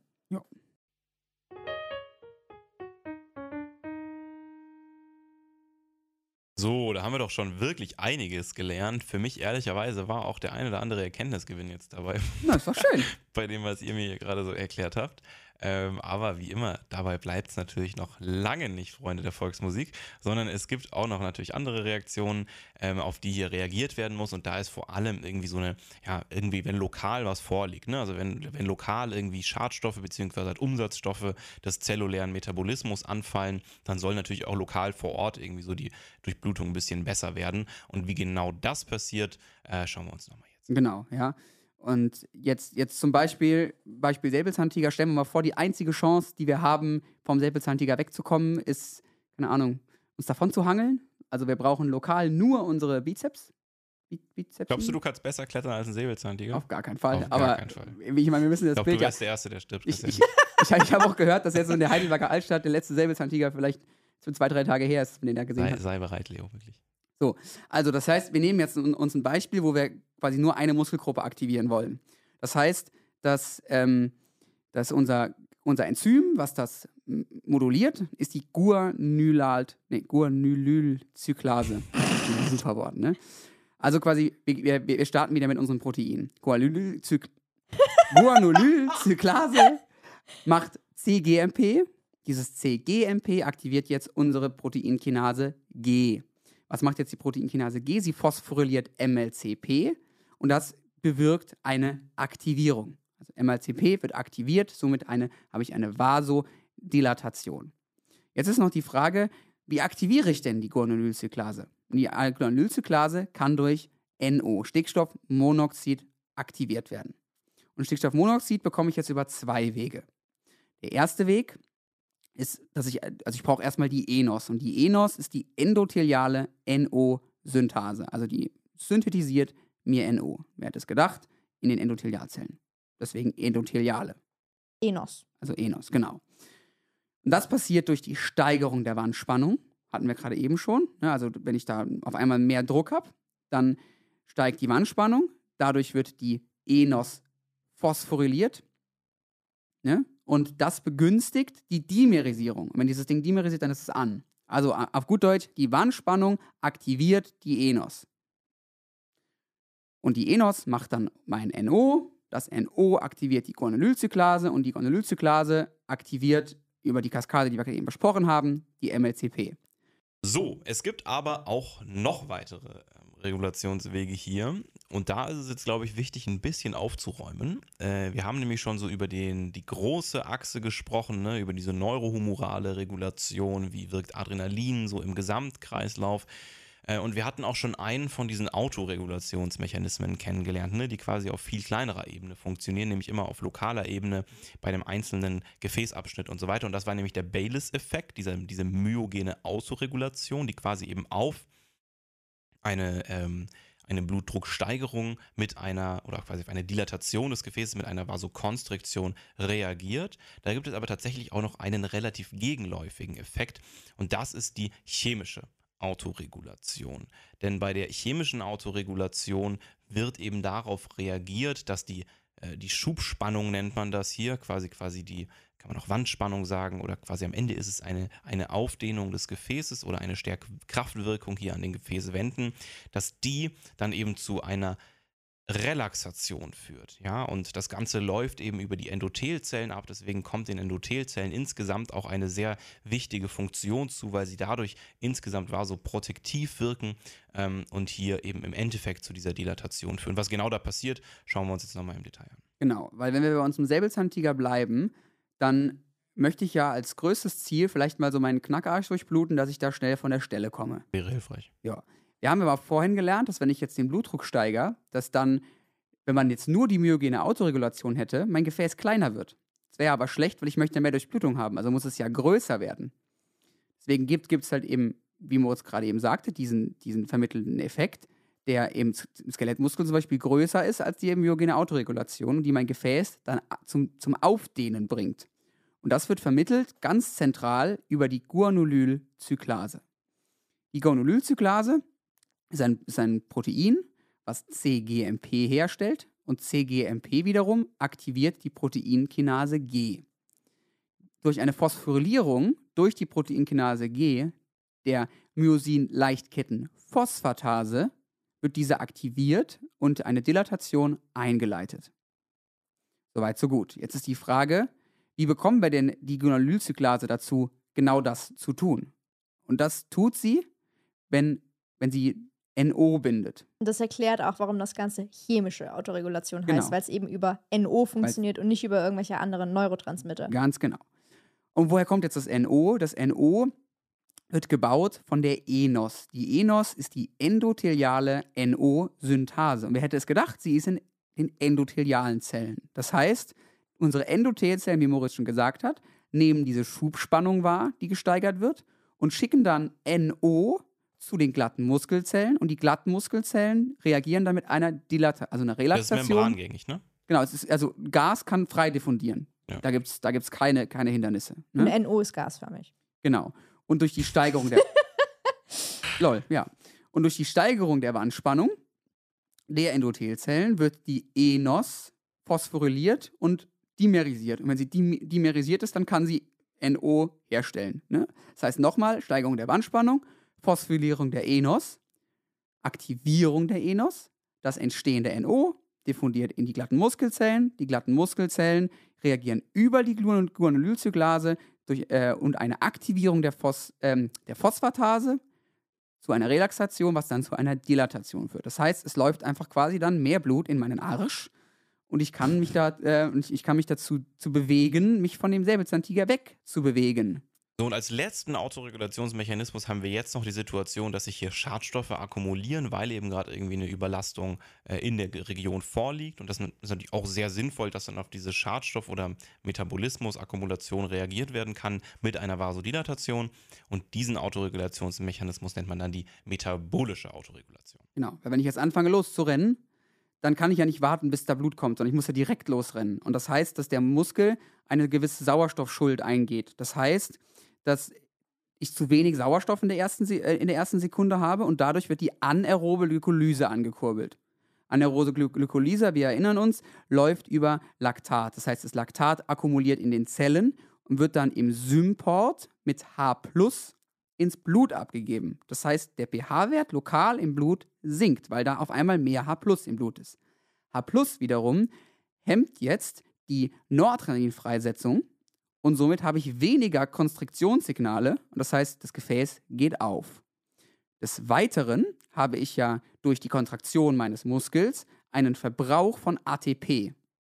So, da haben wir doch schon wirklich einiges gelernt. Für mich ehrlicherweise war auch der ein oder andere Erkenntnisgewinn jetzt dabei, Na, ist doch schön. bei dem, was ihr mir hier gerade so erklärt habt. Ähm, aber wie immer, dabei bleibt es natürlich noch lange nicht, Freunde der Volksmusik, sondern es gibt auch noch natürlich andere Reaktionen, ähm, auf die hier reagiert werden muss. Und da ist vor allem irgendwie so eine, ja, irgendwie, wenn lokal was vorliegt, ne? Also wenn, wenn lokal irgendwie Schadstoffe bzw. halt Umsatzstoffe des zellulären Metabolismus anfallen, dann soll natürlich auch lokal vor Ort irgendwie so die Durchblutung ein bisschen besser werden. Und wie genau das passiert, äh, schauen wir uns nochmal jetzt an. Genau, ja. Und jetzt, jetzt zum Beispiel, Beispiel Säbelzahntiger, stellen wir mal vor, die einzige Chance, die wir haben, vom Säbelzahntiger wegzukommen, ist, keine Ahnung, uns davon zu hangeln. Also wir brauchen lokal nur unsere Bizeps. Bi Bizeps. Glaubst du, du kannst besser klettern als ein Säbelzahntiger? Auf gar keinen Fall. Auf gar Aber keinen Fall. ich meine, wir müssen das Ich glaube, Bild du ja. wärst der Erste, der stirbt. Ich, ich, tatsächlich. ich, ich habe auch gehört, dass jetzt so in der Heidelberger Altstadt der letzte Säbelzahntiger vielleicht so zwei, drei Tage her ist, wenn den da gesehen sei, hat. sei bereit, Leo, wirklich. Also das heißt, wir nehmen jetzt uns ein Beispiel, wo wir quasi nur eine Muskelgruppe aktivieren wollen. Das heißt, dass, ähm, dass unser, unser Enzym, was das m- moduliert, ist die Guanylalt, nee, Guanylylcyclase. Super Wort, ne? Also quasi, wir, wir starten wieder mit unserem Protein. Guanylylcyc- Guanylylcyclase macht C G M P. Dieses C G M P aktiviert jetzt unsere Proteinkinase G. Was macht jetzt die Proteinkinase G? Sie phosphoryliert M L C P und das bewirkt eine Aktivierung. Also M L C P wird aktiviert, somit eine, habe ich eine Vasodilatation. Jetzt ist noch die Frage, wie aktiviere ich denn die Guanylylcyclase? Die Guanylylcyclase kann durch N O, Stickstoffmonoxid, aktiviert werden. Und Stickstoffmonoxid bekomme ich jetzt über zwei Wege. Der erste Weg ist, dass ich, also ich brauche erstmal die E N O S. Und die E N O S ist die endotheliale N O-Synthase. Also die synthetisiert mir N O. Wer hätte es gedacht? In den Endothelialzellen. Deswegen endotheliale. Enos. Also E N O S, genau. Und das passiert durch die Steigerung der Wandspannung. Hatten wir gerade eben schon. Ne? Also wenn ich da auf einmal mehr Druck habe, dann steigt die Wandspannung. Dadurch wird die E N O S phosphoryliert. Ne? Und das begünstigt die Dimerisierung. Und wenn dieses Ding dimerisiert, dann ist es an. Also auf gut Deutsch, die Wandspannung aktiviert die E N O S. Und die E N O S macht dann mein N O. Das N O aktiviert die Guanylylcyclase und die Guanylylcyclase aktiviert über die Kaskade, die wir gerade eben besprochen haben, die M L C P. So, es gibt aber auch noch weitere ähm, Regulationswege hier. Und da ist es jetzt, glaube ich, wichtig, ein bisschen aufzuräumen. Äh, wir haben nämlich schon so über den, die große Achse gesprochen, ne, über diese neurohumorale Regulation, wie wirkt Adrenalin so im Gesamtkreislauf. Äh, und wir hatten auch schon einen von diesen Autoregulationsmechanismen kennengelernt, ne, die quasi auf viel kleinerer Ebene funktionieren, nämlich immer auf lokaler Ebene bei dem einzelnen Gefäßabschnitt und so weiter. Und das war nämlich der Baylis-Effekt, diese, diese myogene Autoregulation, die quasi eben auf eine, ähm, eine Blutdrucksteigerung mit einer, oder quasi auf eine Dilatation des Gefäßes mit einer Vasokonstriktion reagiert. Da gibt es aber tatsächlich auch noch einen relativ gegenläufigen Effekt und das ist die chemische Autoregulation. Denn bei der chemischen Autoregulation wird eben darauf reagiert, dass die, äh, die Schubspannung, nennt man das hier, quasi quasi die, kann man auch Wandspannung sagen, oder quasi am Ende ist es eine, eine Aufdehnung des Gefäßes oder eine stärkere Kraftwirkung hier an den Gefäßwänden, dass die dann eben zu einer Relaxation führt, ja, und das Ganze läuft eben über die Endothelzellen ab, deswegen kommt den Endothelzellen insgesamt auch eine sehr wichtige Funktion zu, weil sie dadurch insgesamt vasoprotektiv wirken ähm, und hier eben im Endeffekt zu dieser Dilatation führen. Was genau da passiert, schauen wir uns jetzt nochmal im Detail an. Genau, weil wenn wir bei uns im Säbelzahntiger bleiben, dann möchte ich ja als größtes Ziel vielleicht mal so meinen Knackarsch durchbluten, dass ich da schnell von der Stelle komme. Wäre hilfreich. Ja. Wir haben aber vorhin gelernt, dass wenn ich jetzt den Blutdruck steigere, dass dann, wenn man jetzt nur die myogene Autoregulation hätte, mein Gefäß kleiner wird. Das wäre aber schlecht, weil ich möchte mehr Durchblutung haben. Also muss es ja größer werden. Deswegen gibt es halt eben, wie Moritz gerade eben sagte, diesen, diesen vermittelnden Effekt, der im Skelettmuskel zum Beispiel größer ist als die myogene Autoregulation und die mein Gefäß dann zum, zum Aufdehnen bringt. Und das wird vermittelt ganz zentral über die Guanylylcyclase. Die Guanylylcyclase ist ein, ist ein Protein, was C G M P herstellt, und C G M P wiederum aktiviert die Proteinkinase G. Durch eine Phosphorylierung durch die Proteinkinase G der Myosin-Leichtkettenphosphatase wird diese aktiviert und eine Dilatation eingeleitet. Soweit, so gut. Jetzt ist die Frage, wie bekommen wir denn die Guanylylcyclase dazu, genau das zu tun? Und das tut sie, wenn, wenn sie N O bindet. Und das erklärt auch, warum das Ganze chemische Autoregulation heißt, Genau. weil es eben über N O funktioniert und nicht über irgendwelche anderen Neurotransmitter. Ganz genau. Und woher kommt jetzt das N O? Das N O wird gebaut von der E N O S. Die E N O S ist die endotheliale N O-Synthase. Und wer hätte es gedacht? Sie ist in den endothelialen Zellen. Das heißt, unsere Endothelzellen, wie Moritz schon gesagt hat, nehmen diese Schubspannung wahr, die gesteigert wird, und schicken dann N O zu den glatten Muskelzellen, und die glatten Muskelzellen reagieren dann mit einer Dilatation, also einer Das ist Relaxation. membrangängig, ne? Genau, es ist, also Gas kann frei diffundieren. Ja. Da gibt es da gibt's keine, keine Hindernisse. Und Ne? N O ist gasförmig. Genau. Und durch die Steigerung der Lol, ja. Und durch die Steigerung der Wandspannung der Endothelzellen wird die E N O S phosphoryliert und dimerisiert. Und wenn sie dim dimerisiert ist, dann kann sie N O herstellen. Ne? Das heißt nochmal, Steigerung der Wandspannung, Phosphorylierung der E N O S, Aktivierung der E N O S, das Entstehen der N O, diffundiert in die glatten Muskelzellen. Die glatten Muskelzellen reagieren über die Guan- Guanylylcyclase durch, äh, und eine Aktivierung der, Phos ähm, der Phosphatase zu einer Relaxation, was dann zu einer Dilatation führt. Das heißt, es läuft einfach quasi dann mehr Blut in meinen Arsch und ich kann mich, da, äh, ich, ich kann mich dazu zu bewegen, mich von dem Säbelzahntiger wegzubewegen. So, und als letzten Autoregulationsmechanismus haben wir jetzt noch die Situation, dass sich hier Schadstoffe akkumulieren, weil eben gerade irgendwie eine Überlastung äh, in der Region vorliegt. Und das ist natürlich auch sehr sinnvoll, dass dann auf diese Schadstoff- oder Metabolismus-Akkumulation reagiert werden kann mit einer Vasodilatation. Und diesen Autoregulationsmechanismus nennt man dann die metabolische Autoregulation. Genau, weil wenn ich jetzt anfange loszurennen, dann kann ich ja nicht warten, bis da Blut kommt, sondern ich muss ja direkt losrennen. Und das heißt, dass der Muskel eine gewisse Sauerstoffschuld eingeht. Das heißt, dass ich zu wenig Sauerstoff in der ersten, Se äh, in der ersten Sekunde habe und dadurch wird die anaerobe Glykolyse angekurbelt. Anaerobe Gly Glykolyse, wir erinnern uns, läuft über Laktat. Das heißt, das Laktat akkumuliert in den Zellen und wird dann im Symport mit H plus ins Blut abgegeben. Das heißt, der pH-Wert lokal im Blut sinkt, weil da auf einmal mehr H plus im Blut ist. H plus wiederum hemmt jetzt die Noradrenalinfreisetzung und somit habe ich weniger Konstriktionssignale und das heißt, das Gefäß geht auf. Des Weiteren habe ich ja durch die Kontraktion meines Muskels einen Verbrauch von A T P,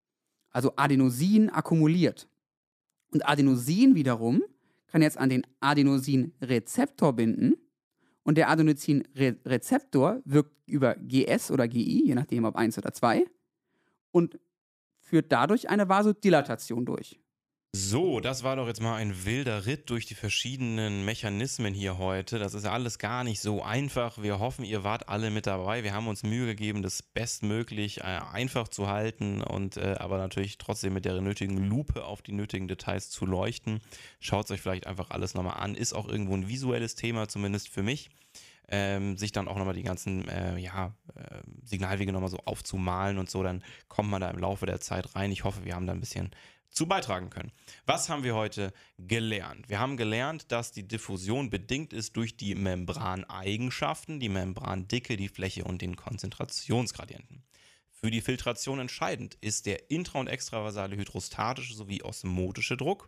also Adenosin akkumuliert. Und Adenosin wiederum kann jetzt an den Adenosinrezeptor binden und der Adenosinrezeptor wirkt über G S oder G I, je nachdem ob eins oder zwei, und führt dadurch eine Vasodilatation durch. So, das war doch jetzt mal ein wilder Ritt durch die verschiedenen Mechanismen hier heute. Das ist ja alles gar nicht so einfach. Wir hoffen, ihr wart alle mit dabei. Wir haben uns Mühe gegeben, das bestmöglich äh, einfach zu halten und äh, aber natürlich trotzdem mit der nötigen Lupe auf die nötigen Details zu leuchten. Schaut es euch vielleicht einfach alles nochmal an. Ist auch irgendwo ein visuelles Thema, zumindest für mich. Ähm, sich dann auch nochmal die ganzen äh, ja, äh, Signalwege nochmal so aufzumalen und so, dann kommt man da im Laufe der Zeit rein. Ich hoffe, wir haben da ein bisschen zu beitragen können. Was haben wir heute gelernt? Wir haben gelernt, dass die Diffusion bedingt ist durch die Membraneigenschaften, die Membrandicke, die Fläche und den Konzentrationsgradienten. Für die Filtration entscheidend ist der intra- und extravasale hydrostatische sowie osmotische Druck.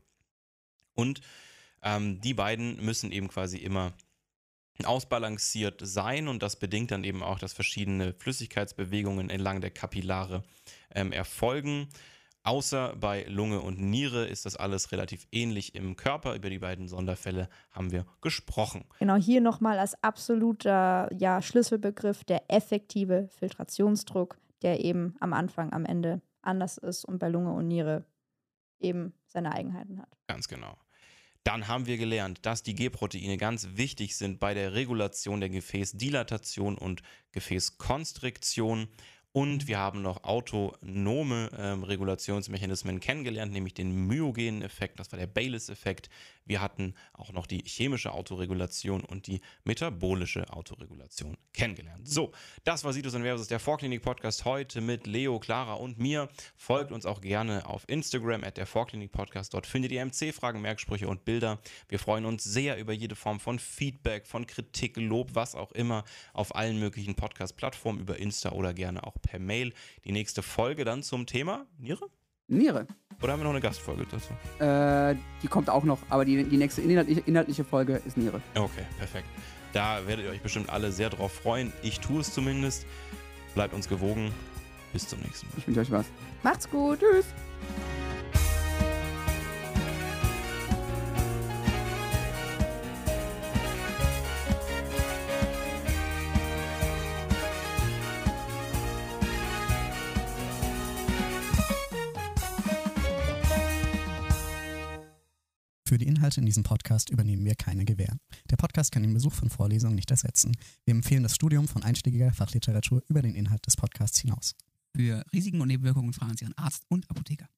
Und ähm, die beiden müssen eben quasi immer ausbalanciert sein und das bedingt dann eben auch, dass verschiedene Flüssigkeitsbewegungen entlang der Kapillare ähm, erfolgen. Außer bei Lunge und Niere ist das alles relativ ähnlich im Körper. Über die beiden Sonderfälle haben wir gesprochen. Genau, hier nochmal als absoluter ja, Schlüsselbegriff der effektive Filtrationsdruck, der eben am Anfang, am Ende anders ist und bei Lunge und Niere eben seine Eigenheiten hat. Ganz genau. Dann haben wir gelernt, dass die G-Proteine ganz wichtig sind bei der Regulation der Gefäßdilatation und Gefäßkonstriktion. Und wir haben noch autonome ähm, Regulationsmechanismen kennengelernt, nämlich den myogenen Effekt, das war der Baylis-Effekt. Wir hatten auch noch die chemische Autoregulation und die metabolische Autoregulation kennengelernt. So, das war Situs Inversus, der Vorklinik-Podcast heute mit Leo, Clara und mir. Folgt uns auch gerne auf Instagram at der Vorklinik-Podcast. Dort findet ihr M C-Fragen, Merksprüche und Bilder. Wir freuen uns sehr über jede Form von Feedback, von Kritik, Lob, was auch immer auf allen möglichen Podcast-Plattformen, über Insta oder gerne auch per Mail. Die nächste Folge dann zum Thema Niere? Niere. Oder haben wir noch eine Gastfolge dazu? Äh, die kommt auch noch, aber die, die nächste inhaltliche, inhaltliche Folge ist Niere. Okay, perfekt. Da werdet ihr euch bestimmt alle sehr drauf freuen. Ich tue es zumindest. Bleibt uns gewogen. Bis zum nächsten Mal. Ich wünsche euch was. Macht's gut. Tschüss. Für die Inhalte in diesem Podcast übernehmen wir keine Gewähr. Der Podcast kann den Besuch von Vorlesungen nicht ersetzen. Wir empfehlen das Studium von einschlägiger Fachliteratur über den Inhalt des Podcasts hinaus. Für Risiken und Nebenwirkungen fragen Sie Ihren Arzt und Apotheker.